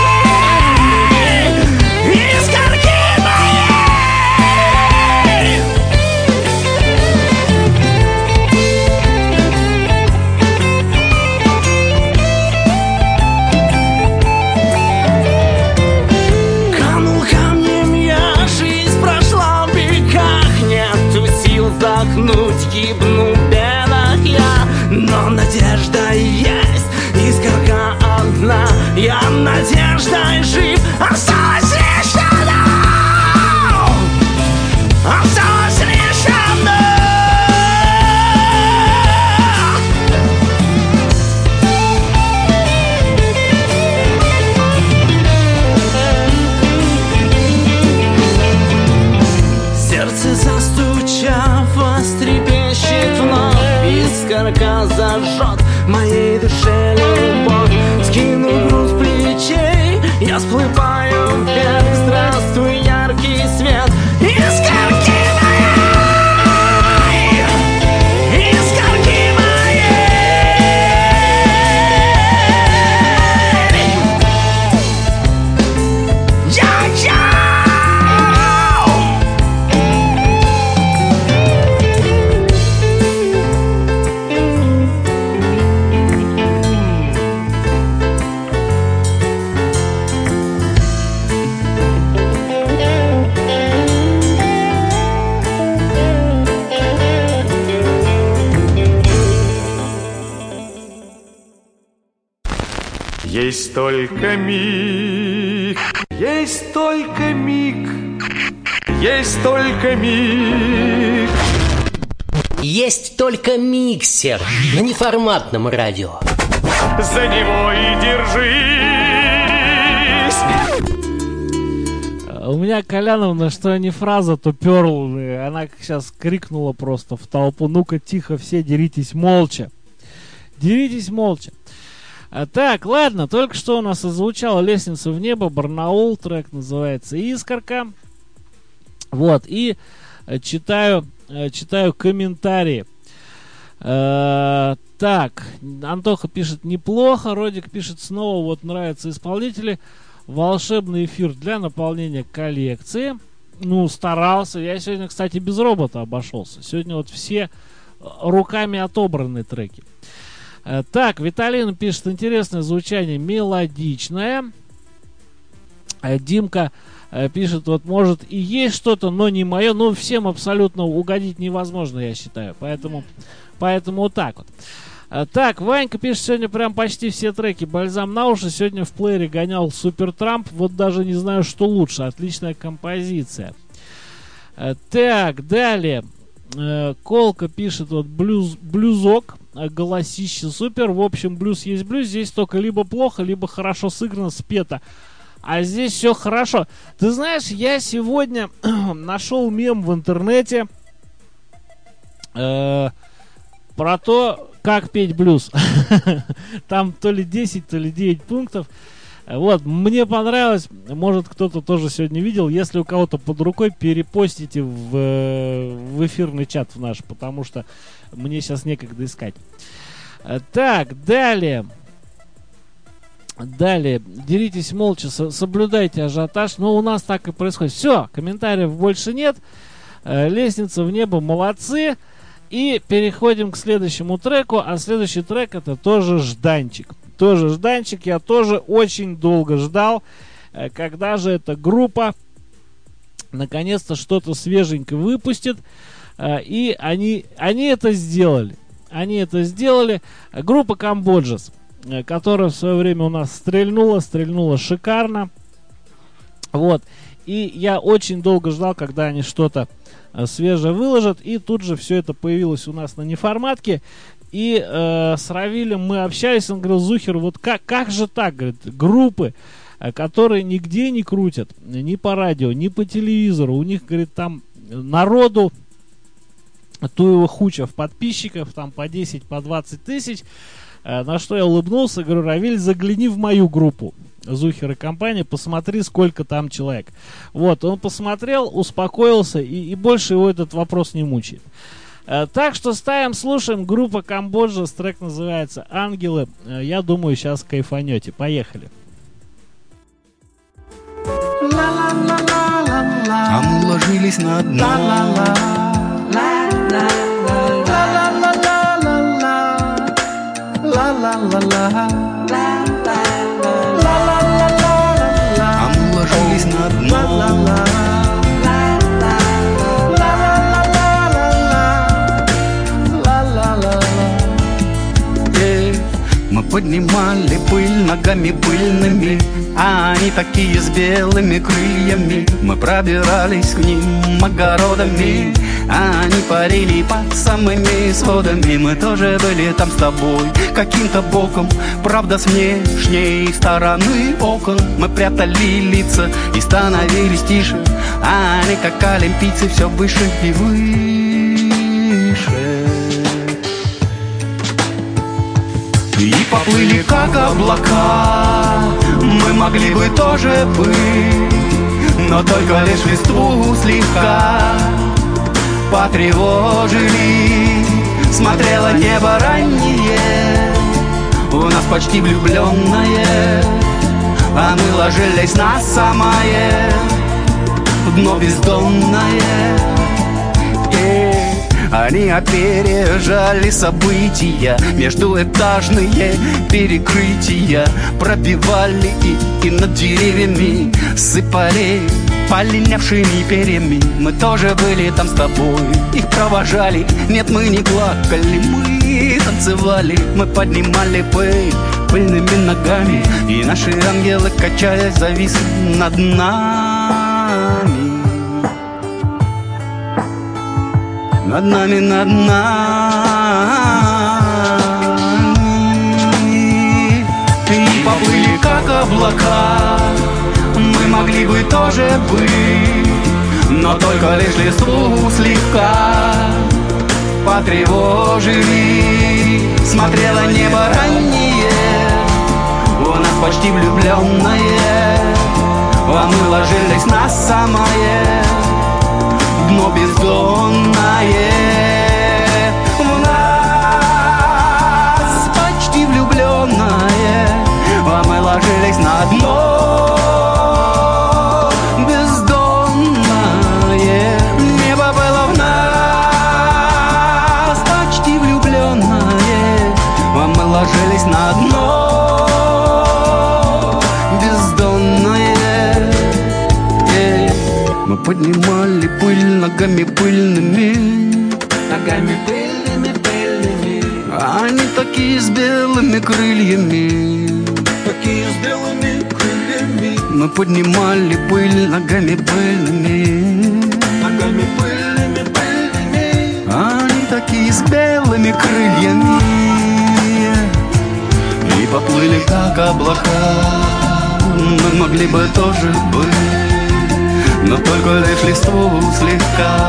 искорки моей. Вздохнуть, гибну в бедах я, но надежда есть, искорка одна. Я надеждой жив, осталось лишь одно, осталось лишь одно. Сердце застучав, вострепещет вновь, искорка зажжет в моей душе любовь. Скину груз плечей, я всплываю вверх. Здравствуй, яркий свет, искорки моей, искорки моей. Есть только миг, есть только миг, есть только миг. Есть только миксер на неформатном радио. За него и держись. У меня Коляновна, что не фраза, то перл. Она сейчас крикнула просто в толпу: ну-ка тихо, все деритесь молча. Деритесь молча. А, так, ладно, только что у нас озвучала «Лестница в небо», Барнаул, трек называется «Искорка». Вот, и э, читаю, э, читаю комментарии. Э, так, Антоха пишет: неплохо. Родик пишет: снова вот нравятся исполнители. Волшебный эфир для наполнения коллекции. Ну, старался. Я сегодня, кстати, без робота обошелся. Сегодня вот все руками отобранные треки. Так, Виталина пишет: интересное звучание, мелодичное. Димка пишет: вот может и есть что-то, но не мое. Ну, всем абсолютно угодить невозможно, я считаю. Поэтому, поэтому вот так вот. Так, Ванька пишет: сегодня прям почти все треки бальзам на уши. Сегодня в плеере гонял Супер Трамп. Вот даже не знаю, что лучше. Отличная композиция. Так, далее. Колка пишет: вот блюз, блюзок, голосище супер. В общем, блюз есть блюз. Здесь только либо плохо, либо хорошо сыграно, спето. А здесь все хорошо. Ты знаешь, я сегодня нашел мем в интернете э, про то, как петь блюз. Там то ли десять, то ли девять пунктов. Вот, мне понравилось. Может, кто-то тоже сегодня видел. Если у кого-то под рукой, перепостите в, в эфирный чат в наш, потому что мне сейчас некогда искать. Так, далее. Далее. Деритесь молча, со- соблюдайте ажиотаж. Но у нас так и происходит. Все, комментариев больше нет. Лестница в небо, молодцы. И переходим к следующему треку. А следующий трек — это тоже жданчик. Тоже жданчик. Я тоже очень долго ждал, когда же эта группа наконец-то что-то свеженькое выпустит. И они, они это сделали. Они это сделали. Группа Камбоджас, которая в свое время у нас стрельнула, стрельнула шикарно. Вот. И я очень долго ждал, когда они что-то свежее выложат. И тут же все это появилось у нас на неформатке. И э, с Равилем мы общались. Он говорил: Зухер, вот как, как же так? Говорит, группы, которые нигде не крутят, ни по радио, ни по телевизору. У них, говорит, там народу туева хуча в подписчиков, там по десять, по двадцать тысяч. Э, на что я улыбнулся, говорю: Равиль, загляни в мою группу Зухер и компания, посмотри, сколько там человек. Вот, он посмотрел, успокоился, и, и больше его этот вопрос не мучает. Uh, так что ставим, слушаем. Группа Камбоджа, трек называется «Ангелы». Uh, я думаю, сейчас кайфанете. Поехали. А мы ложились на дно. А мы ложились на дно. Мы поднимали пыль ногами пыльными, а они такие с белыми крыльями. Мы пробирались к ним огородами, а они парили под самыми сводами. Мы тоже были там с тобой каким-то боком, правда с внешней стороны окон. Мы прятали лица и становились тише, а они как олимпийцы все выше и выше. И поплыли как облака. Мы могли бы тоже быть, но только лишь листву слегка потревожили. Смотрело небо раннее, у нас почти влюбленное, а мы ложились на самое дно бездонное. Они опережали события, междуэтажные перекрытия пробивали и, и над деревьями сыпали полинявшими перьями. Мы тоже были там с тобой, их провожали, нет, мы не плакали, мы они танцевали. Мы поднимали пыль пыльными ногами, и наши ангелы, качаясь, зависли над нами. Над нами, над нами. И поплыли, как облака. Мы могли бы тоже быть, но только лишь листву слегка потревожили. Смотрело небо раннее, у нас почти влюбленное, а мы ложились на самое дно бездонное. У нас почти влюбленное, а мы ложились на дно бездонное. Небо было в нас почти влюбленное, а мы ложились на дно бездонное. Yeah. Мы поднимали пыль ногами пыльными, ногами пыльными, пыльными. Они такие с белыми крыльями, такие с белыми крыльями. Мы поднимали пыль ногами пыльными, ногами пыльными, пыльными. Они такие с белыми крыльями, и поплыли, как облака. Мы могли бы тоже быть, но только лишь листву слегка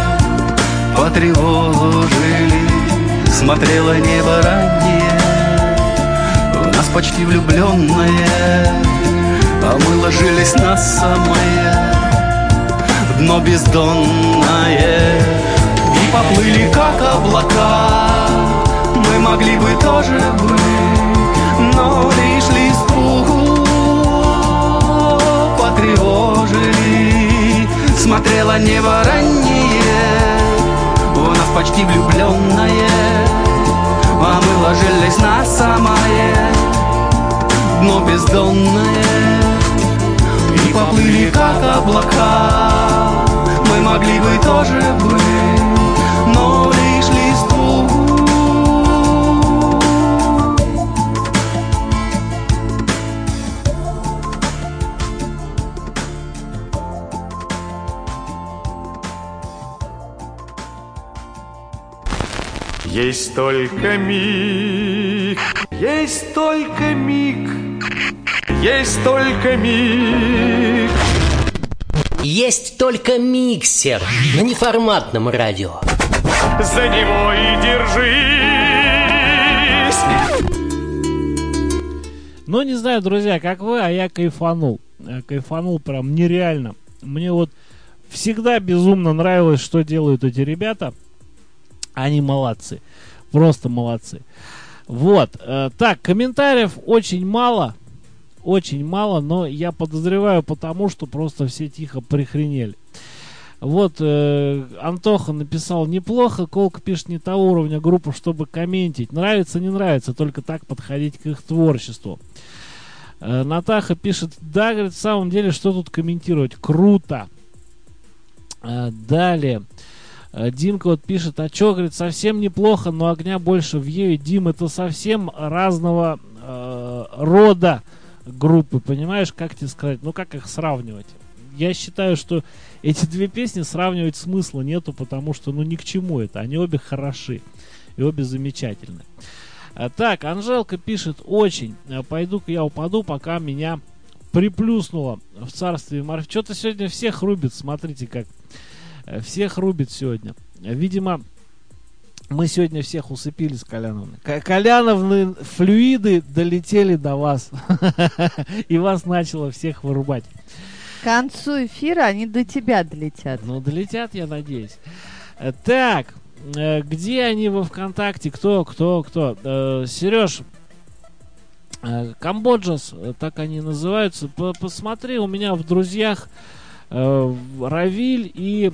потревожили. Смотрело небо раннее, у нас почти влюбленное, а мы ложились на самое дно бездонное. И поплыли, как облака. Мы могли бы тоже быть, но лишь листву потревожили. Смотрело небо раннее, у нас почти влюбленное, а мы ложились на самое дно бездонное. И поплыли, как облака. Мы могли бы тоже быть, но лишь листву. Есть только миг, есть только миг, есть только миг. Есть только миксер на неформатном радио. За него и держись. Ну, не знаю, друзья, как вы, а я кайфанул. Я кайфанул прям нереально. Мне вот всегда безумно нравилось, что делают эти ребята. Они молодцы. Просто молодцы. Вот. Э, так, комментариев очень мало. Очень мало, но я подозреваю потому, что просто все тихо прихренели. Вот э, Антоха написал: неплохо, Колка пишет, не того уровня группы, чтобы комментить. Нравится, не нравится, только так подходить к их творчеству. э, Натаха пишет: да, говорит, в самом деле, что тут комментировать? Круто. э, Далее э, Димка вот пишет: а чё, говорит, совсем неплохо, но огня больше в Еве. Дим, это совсем разного э, рода группы, понимаешь, как тебе сказать, ну как их сравнивать? Я считаю, что эти две песни сравнивать смысла нету, потому что, ну, ни к чему это, они обе хороши и обе замечательны. а, Так, Анжелка пишет: очень, пойду-ка я упаду, пока меня приплюснуло в царстве Морфея. Что-то сегодня всех рубит, смотрите как, всех рубит сегодня. Видимо, мы сегодня всех усыпили с Коляновны. Коляновны флюиды долетели до вас. И вас начало всех вырубать. К концу эфира они до тебя долетят. Ну, долетят, я надеюсь. Так, где они во ВКонтакте? Кто, кто, кто? Сереж, Камбоджас, так они называются. Посмотри, у меня в друзьях Равиль и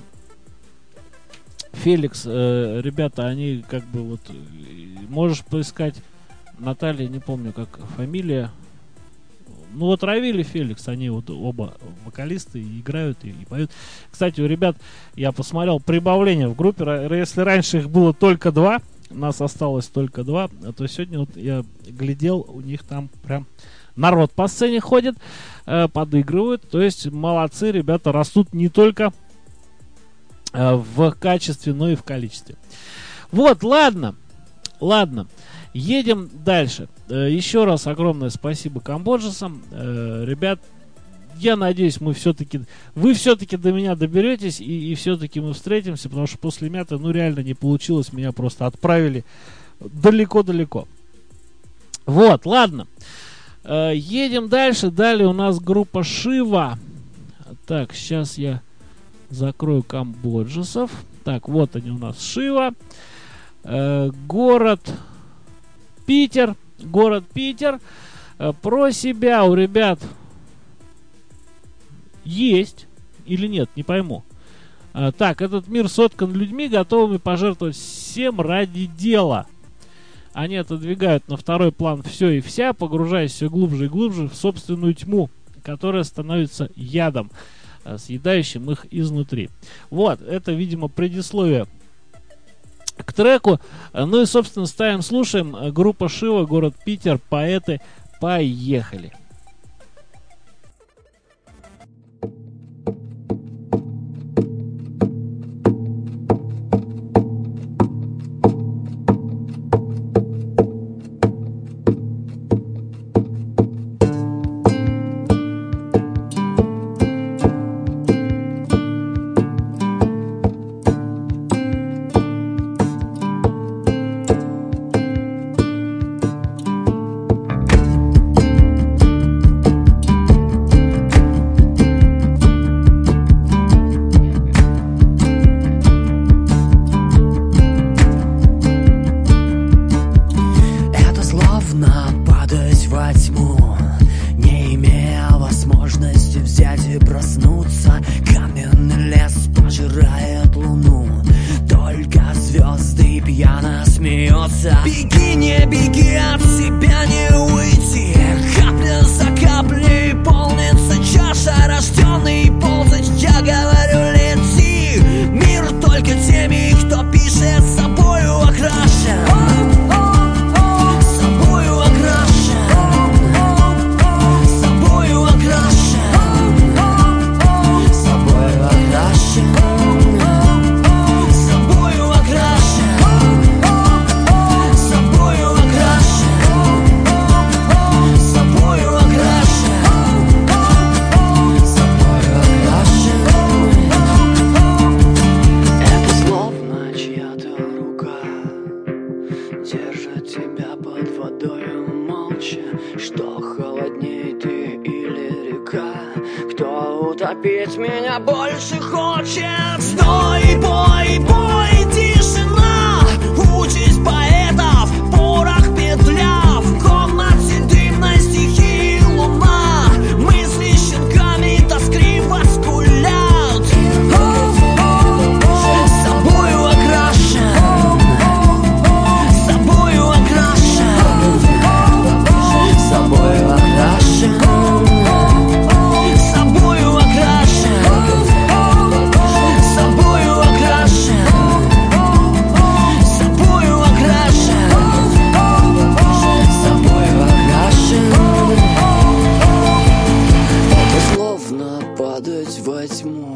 Феликс, э, ребята, они как бы вот, можешь поискать Наталья, не помню как фамилия. Ну вот Равиль и Феликс, они вот оба вокалисты, и играют и, и поют. Кстати, у ребят, я посмотрел прибавление в группе. Если раньше их было только два, нас осталось только два. А то сегодня вот я глядел, у них там прям народ по сцене ходит, э, подыгрывают. То есть молодцы, ребята, растут не только э, в качестве, но и в количестве. Вот, ладно, ладно, едем дальше. Э, еще раз огромное спасибо камбоджесам. Э, ребят, я надеюсь, мы все-таки, вы все-таки до меня доберетесь, и, и все-таки мы встретимся, потому что после мяты, ну, реально не получилось, меня просто отправили далеко-далеко. Вот, ладно. Э, едем дальше. Далее у нас группа Шива. Так, сейчас я закрою камбоджесов. Так, вот они у нас, Шива. Э, город Питер. Город Питер. Э, про себя у ребят есть или нет, не пойму. А, так, этот мир соткан людьми, готовыми пожертвовать всем ради дела. Они отодвигают на второй план все и вся, погружаясь все глубже и глубже в собственную тьму, которая становится ядом, а, съедающим их изнутри. Вот, это, видимо, предисловие к треку. Ну и, собственно, ставим, слушаем. Группа Шива, город Питер, поэты, поехали. Беги, не беги, от себя не уйти. Капля за каплей полнится чаша. Рожденный ползать, я говорю, лети. Мир только теми, кто пишет, собою окрашен. Собою окрашен. Собою окрашен. Собою окрашен. Собою окрашен. Собою окрашен. Собою окрашен. Собою окрашен. Это словно чья-то рука держит тебя под водою молча. Что холодней, ты или река? Кто утопить меня больше хочет? Стой, бой, бой, тишина. Участь поэтов, порох петля. В комнате дымной стихии луна. Мысли щенками тоскливо скулят. Собою окрашен. Собою окрашен. Собою окрашен. Собою окрашен. Собою окрашен. Собою окрашен. Собою окрашен. Это словно падать во тьму.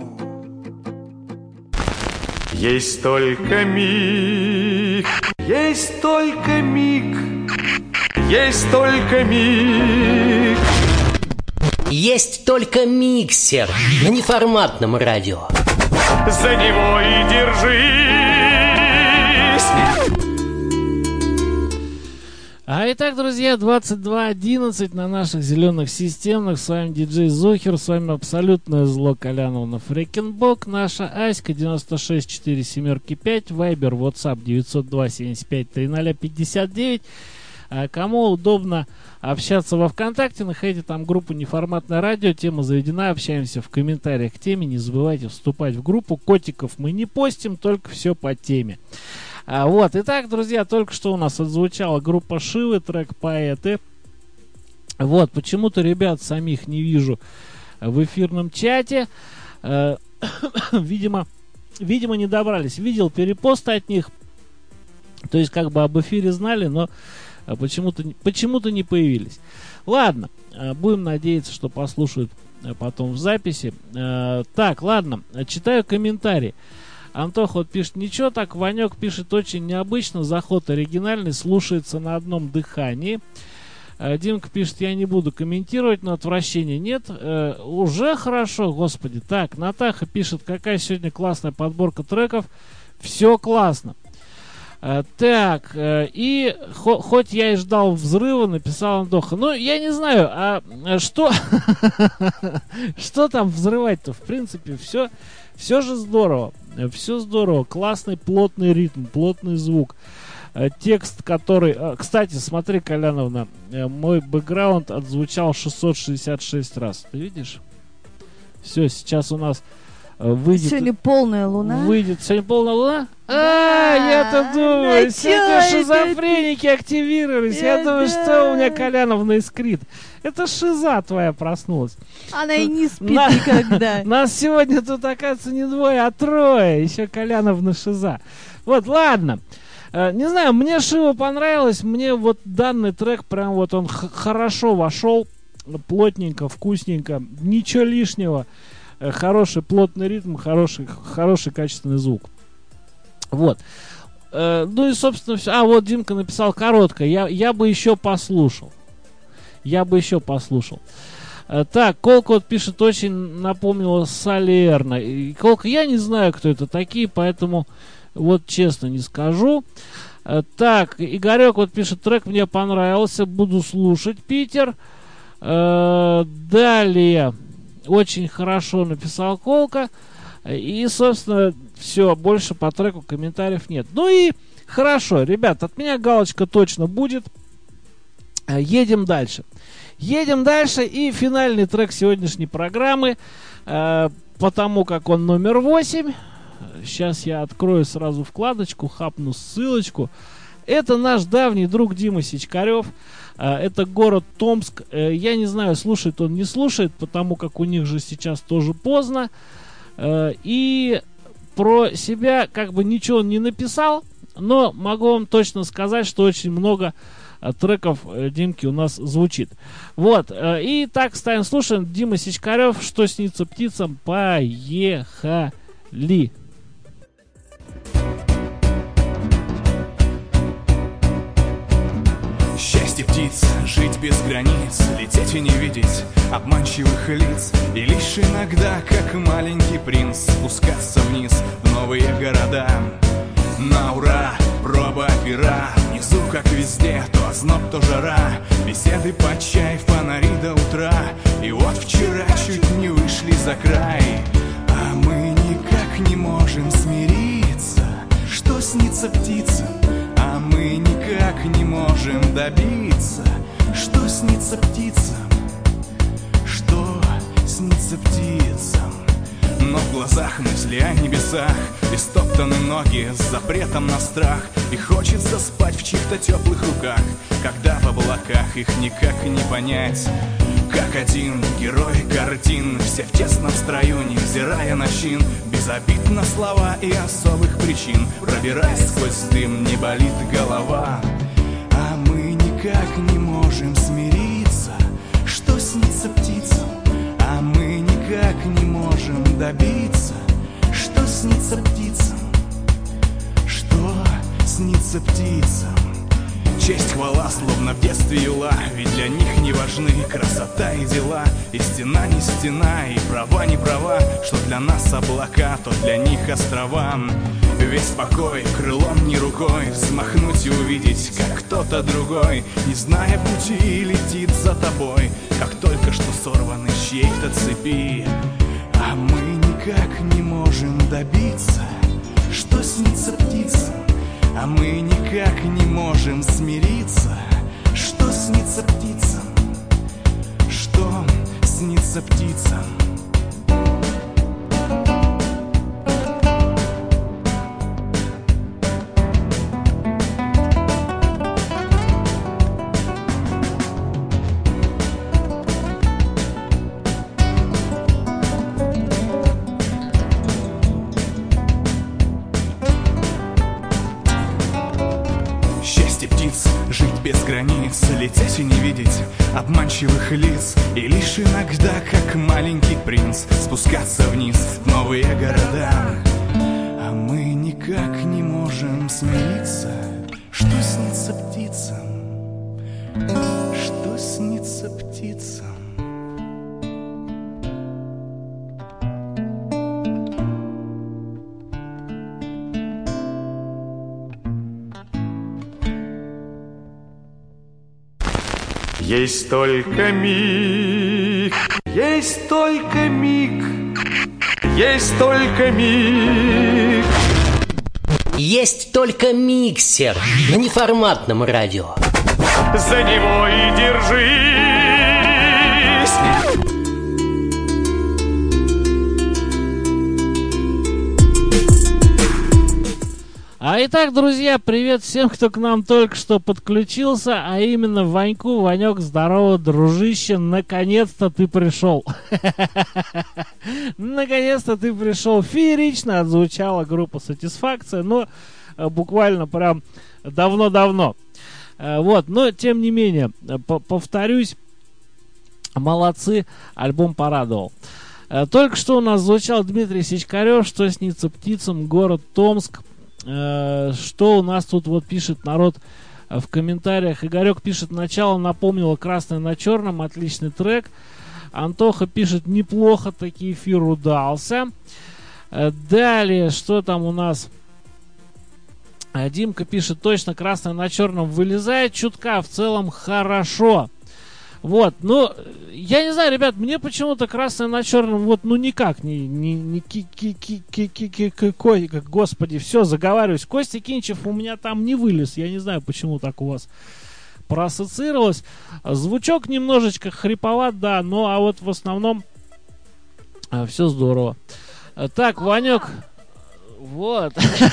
Есть только миг, есть только миг, есть только миг. Есть только миксер на неформатном радио. За него и держись. А итак, друзья, двадцать два одиннадцать на наших зеленых системах. С вами диджей Зухер, с вами абсолютное зло Коляновна Фрекенбок. Наша Аська девяносто шесть четыре семерки пять, Вайбер, WhatsApp девятьсот два семьдесят пять тридцать ноль пятьдесят девять. А кому удобно общаться во ВКонтакте, находите там группу «Неформатное радио», тема заведена, общаемся в комментариях к теме, не забывайте вступать в группу, котиков мы не постим, только все по теме. А, вот, итак, друзья, только что у нас отзвучала группа Шивы, трек «Поэты». Вот, почему-то ребят самих не вижу в эфирном чате, э, видимо, видимо не добрались, видел перепосты от них. То есть как бы об эфире знали, но почему-то, почему-то не появились. Ладно, будем надеяться, что послушают потом в записи. Так, ладно, читаю комментарии. Антох вот пишет: ничего так, Ванек пишет очень необычно, заход оригинальный, слушается на одном дыхании. Димка пишет: я не буду комментировать, но отвращения нет. Э, уже хорошо, господи. Так, Натаха пишет: какая сегодня классная подборка треков. Все классно. Э, так, э, и хо- хоть я и ждал взрыва, написал Антоха. Ну, я не знаю, а что что там взрывать-то? В принципе, все, все же здорово. Все здорово. Классный плотный ритм, плотный звук. Текст, который... Кстати, смотри, Коляновна, мой бэкграунд отзвучал шестьсот шестьдесят шесть раз. Ты видишь? Все, сейчас у нас выйдет... Сегодня полная луна. Выйдет. Сегодня полная луна? Да. А, я-то думаю, Да сегодня чё шизофреники активировались. Я Да, думаю, да. что у меня Коляновна искрит. Это шиза твоя проснулась. Она и не спит На- никогда. Нас сегодня тут, оказывается, не двое, а трое. Еще Коляновна шиза. Вот, ладно. Э, Не знаю, мне Шива понравилось. Мне вот данный трек, прям вот он х- хорошо вошел. Плотненько, вкусненько. Ничего лишнего. Э, Хороший плотный ритм, хороший, хороший качественный звук. Вот. Э, Ну и, собственно, все. А, вот Димка написал коротко. Я, я бы еще послушал. Я бы еще послушал. Э, Так, Колка вот пишет, очень напомнила Солерна. И Колка, я не знаю, кто это такие, поэтому вот честно не скажу. Э, Так, Игорек вот пишет, трек мне понравился, буду слушать, Питер. Э, Далее, очень хорошо написал Колка. И, собственно, все, больше по треку комментариев нет. Ну и хорошо, ребят, от меня галочка точно будет. Э, Едем дальше. Едем дальше, и финальный трек сегодняшней программы, э, потому как он номер восемь. Сейчас я открою сразу вкладочку, хапну ссылочку. Это наш давний друг Дима Сичкарев. Э, это город Томск. Э, я не знаю, слушает он, не слушает, потому как у них же сейчас тоже поздно. Э, и про себя как бы ничего он не написал, но могу вам точно сказать, что очень много треков Димки у нас звучит. Вот. И так, ставим, слушаем. Дима Сичкарев, «Что снится птицам». Поехали. Счастье птиц, жить без границ, лететь и не видеть обманчивых лиц. И лишь иногда, как маленький принц, спускаться вниз в новые города. На ура, проба пера, внизу, как везде, то озноб, то жара. Беседы под чай, фонари до утра. И вот вчера чуть не вышли за край. А мы никак не можем смириться, что снится птицам. А мы никак не можем добиться, что снится птицам. Что снится птицам. Но в глазах мысли о небесах, истоптаны ноги с запретом на страх. И хочется спать в чьих-то теплых руках, когда в облаках их никак не понять. Как один герой картин, все в тесном строю, невзирая на чин. Без обид на слова и особых причин, пробираясь сквозь дым, не болит голова. А мы никак не можем смириться, что снится птицам. А мы никак не можем добиться, что снится птицам. Что снится птицам. Честь, хвала, словно в детстве юла, ведь для них не важны красота и дела. И стена не стена, и права не права, что для нас облака, то для них острова. Весь покой, крылом не рукой, взмахнуть и увидеть, как кто-то другой, не зная пути, летит за тобой, как только что сорваны с чьей-то цепи. А мы никак не можем добиться, что снится птицам. А мы никак не можем смириться, что снится птицам. Что снится птицам. лететь и не видеть обманчивых лиц, и лишь иногда, как маленький принц, спускаться вниз в новые города. А мы никак не можем смириться. Что снится птицам? Что снится птицам? Есть только миг, есть только миг, есть только миг. Есть только миксер на неформатном радио. За него и держись. А итак, друзья, привет всем, кто к нам только что подключился, а именно Ваньку. Ванек, здорово, дружище, наконец-то ты пришел. Наконец-то ты пришел. Феерично отзвучала группа «Сатисфакция», но буквально прям давно-давно. Вот, но тем не менее, повторюсь, молодцы, альбом порадовал. Только что у нас звучал Дмитрий Сичкарев, «Что снится птицам», город Томск. Что у нас тут вот пишет народ в комментариях. Игорек пишет: начало напомнило «Красное на черном», отличный трек. Антоха пишет: неплохо, таки эфир удался. Далее, что там у нас? Димка пишет: точно, «Красное на черном» вылезает чутка, в целом хорошо. Вот, ну, я не знаю, ребят, мне почему-то «Красное на черном» вот, ну, никак не, не, не ки ки ки ки ки ки ки ки ки господи, все, заговариваюсь. Костя Кинчев у меня там не вылез, я не знаю, почему так у вас проассоциировалось. Звучок немножечко хриповат, да, но, а вот в основном а, все здорово. Так, Ванек, вот.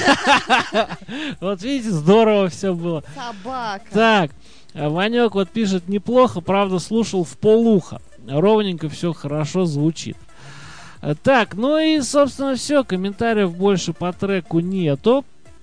Вот видите, здорово все было. Собака. Так. Ванек вот пишет: неплохо, правда, слушал в полуха. Ровненько все хорошо звучит. Так, ну и, собственно, все. Комментариев больше по треку нету.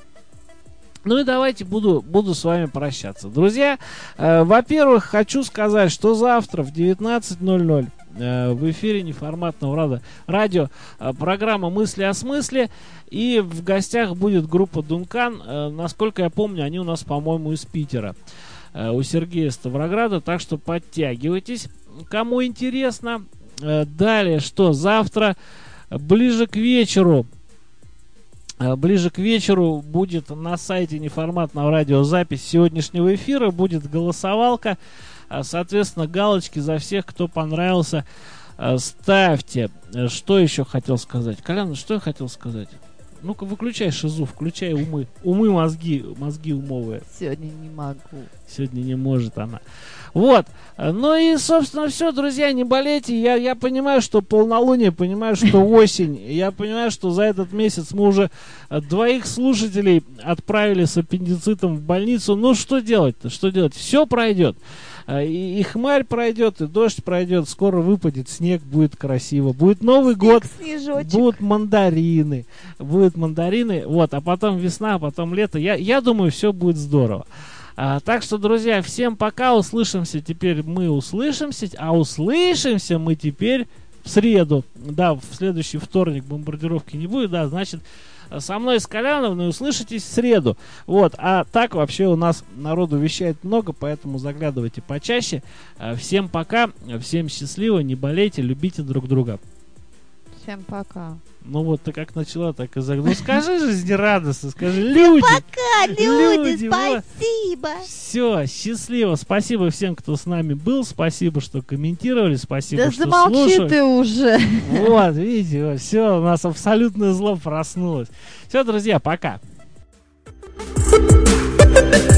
Ну и давайте буду, буду с вами прощаться. Друзья, э, во-первых, хочу сказать, что завтра в девятнадцать ноль ноль э, в эфире неформатного рада, радио э, программа «Мысли о смысле». И в гостях будет группа «Дункан». Э, насколько я помню, они у нас, по-моему, из Питера. У Сергея Ставрограда, так что подтягивайтесь, кому интересно. Далее, что завтра ближе к вечеру, ближе к вечеру будет на сайте неформатного радио запись сегодняшнего эфира, будет голосовалка, соответственно, галочки за всех, кто понравился, ставьте. Что еще хотел сказать? Колян, что я хотел сказать? Ну-ка, выключай шизу, включай умы. Умы, мозги, мозги умовые. Сегодня не могу. Сегодня не может она. Вот. Ну и, собственно, все, друзья, не болейте. Я, я понимаю, что полнолуние, понимаю, что осень. Я понимаю, что за этот месяц мы уже двоих слушателей отправили с аппендицитом в больницу. Ну, что делать-то? Что делать? Все пройдет. И, и хмарь пройдет, и дождь пройдет, скоро выпадет снег, будет красиво. Будет Новый снег, год, снежочек. Будут мандарины. Будут мандарины, вот, а потом весна, а потом лето. Я, я думаю, все будет здорово. А, так что, друзья, всем пока, услышимся. Теперь мы услышимся, а услышимся мы теперь в среду. Да, в следующий вторник бомбардировки не будет, да, значит, со мной, с Коляновной, услышитесь в среду. Вот, а так вообще у нас народу вещает много, поэтому заглядывайте почаще. Всем пока, всем счастливо, не болейте, любите друг друга. Всем пока. Ну вот, ты как начала, так и загнула. Ну скажи жизнерадостно, скажи, люди. Пока, люди, люди спасибо. Вот. Все, счастливо. Спасибо всем, кто с нами был. Спасибо, что комментировали. Спасибо, да что замолчи слушали. Ты уже. Вот, видите, все, у нас абсолютное зло проснулось. Все, друзья, пока.